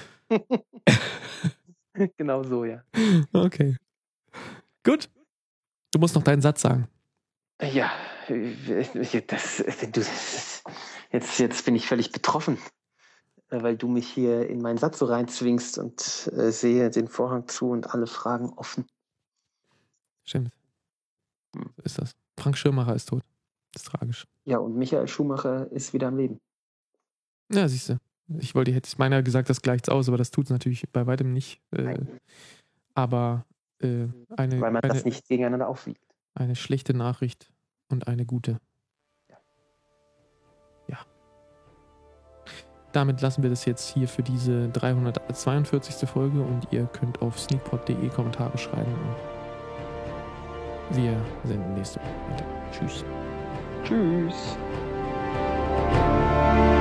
Genau so, ja. Okay. Gut. Du musst noch deinen Satz sagen. Ja, das, du, jetzt, jetzt bin ich völlig betroffen, weil du mich hier in meinen Satz so reinzwingst und äh, sehe den Vorhang zu und alle Fragen offen. Stimmt. So ist das. Frank Schirmacher ist tot. Das ist tragisch. Ja, und Michael Schumacher ist wieder am Leben. Ja, siehst du. Ich wollte, hätte ich meiner gesagt, das gleicht's aus, aber das tut es natürlich bei weitem nicht. Äh, aber äh, eine, weil man eine, das nicht gegeneinander aufwiegt. Eine schlechte Nachricht und eine gute. Ja. Ja. Damit lassen wir das jetzt hier für diese dreihundertzweiundvierzigste Folge und ihr könnt auf sneakpot punkt de Kommentare schreiben und wir senden nächste Woche weiter. Tschüss. Tschüss.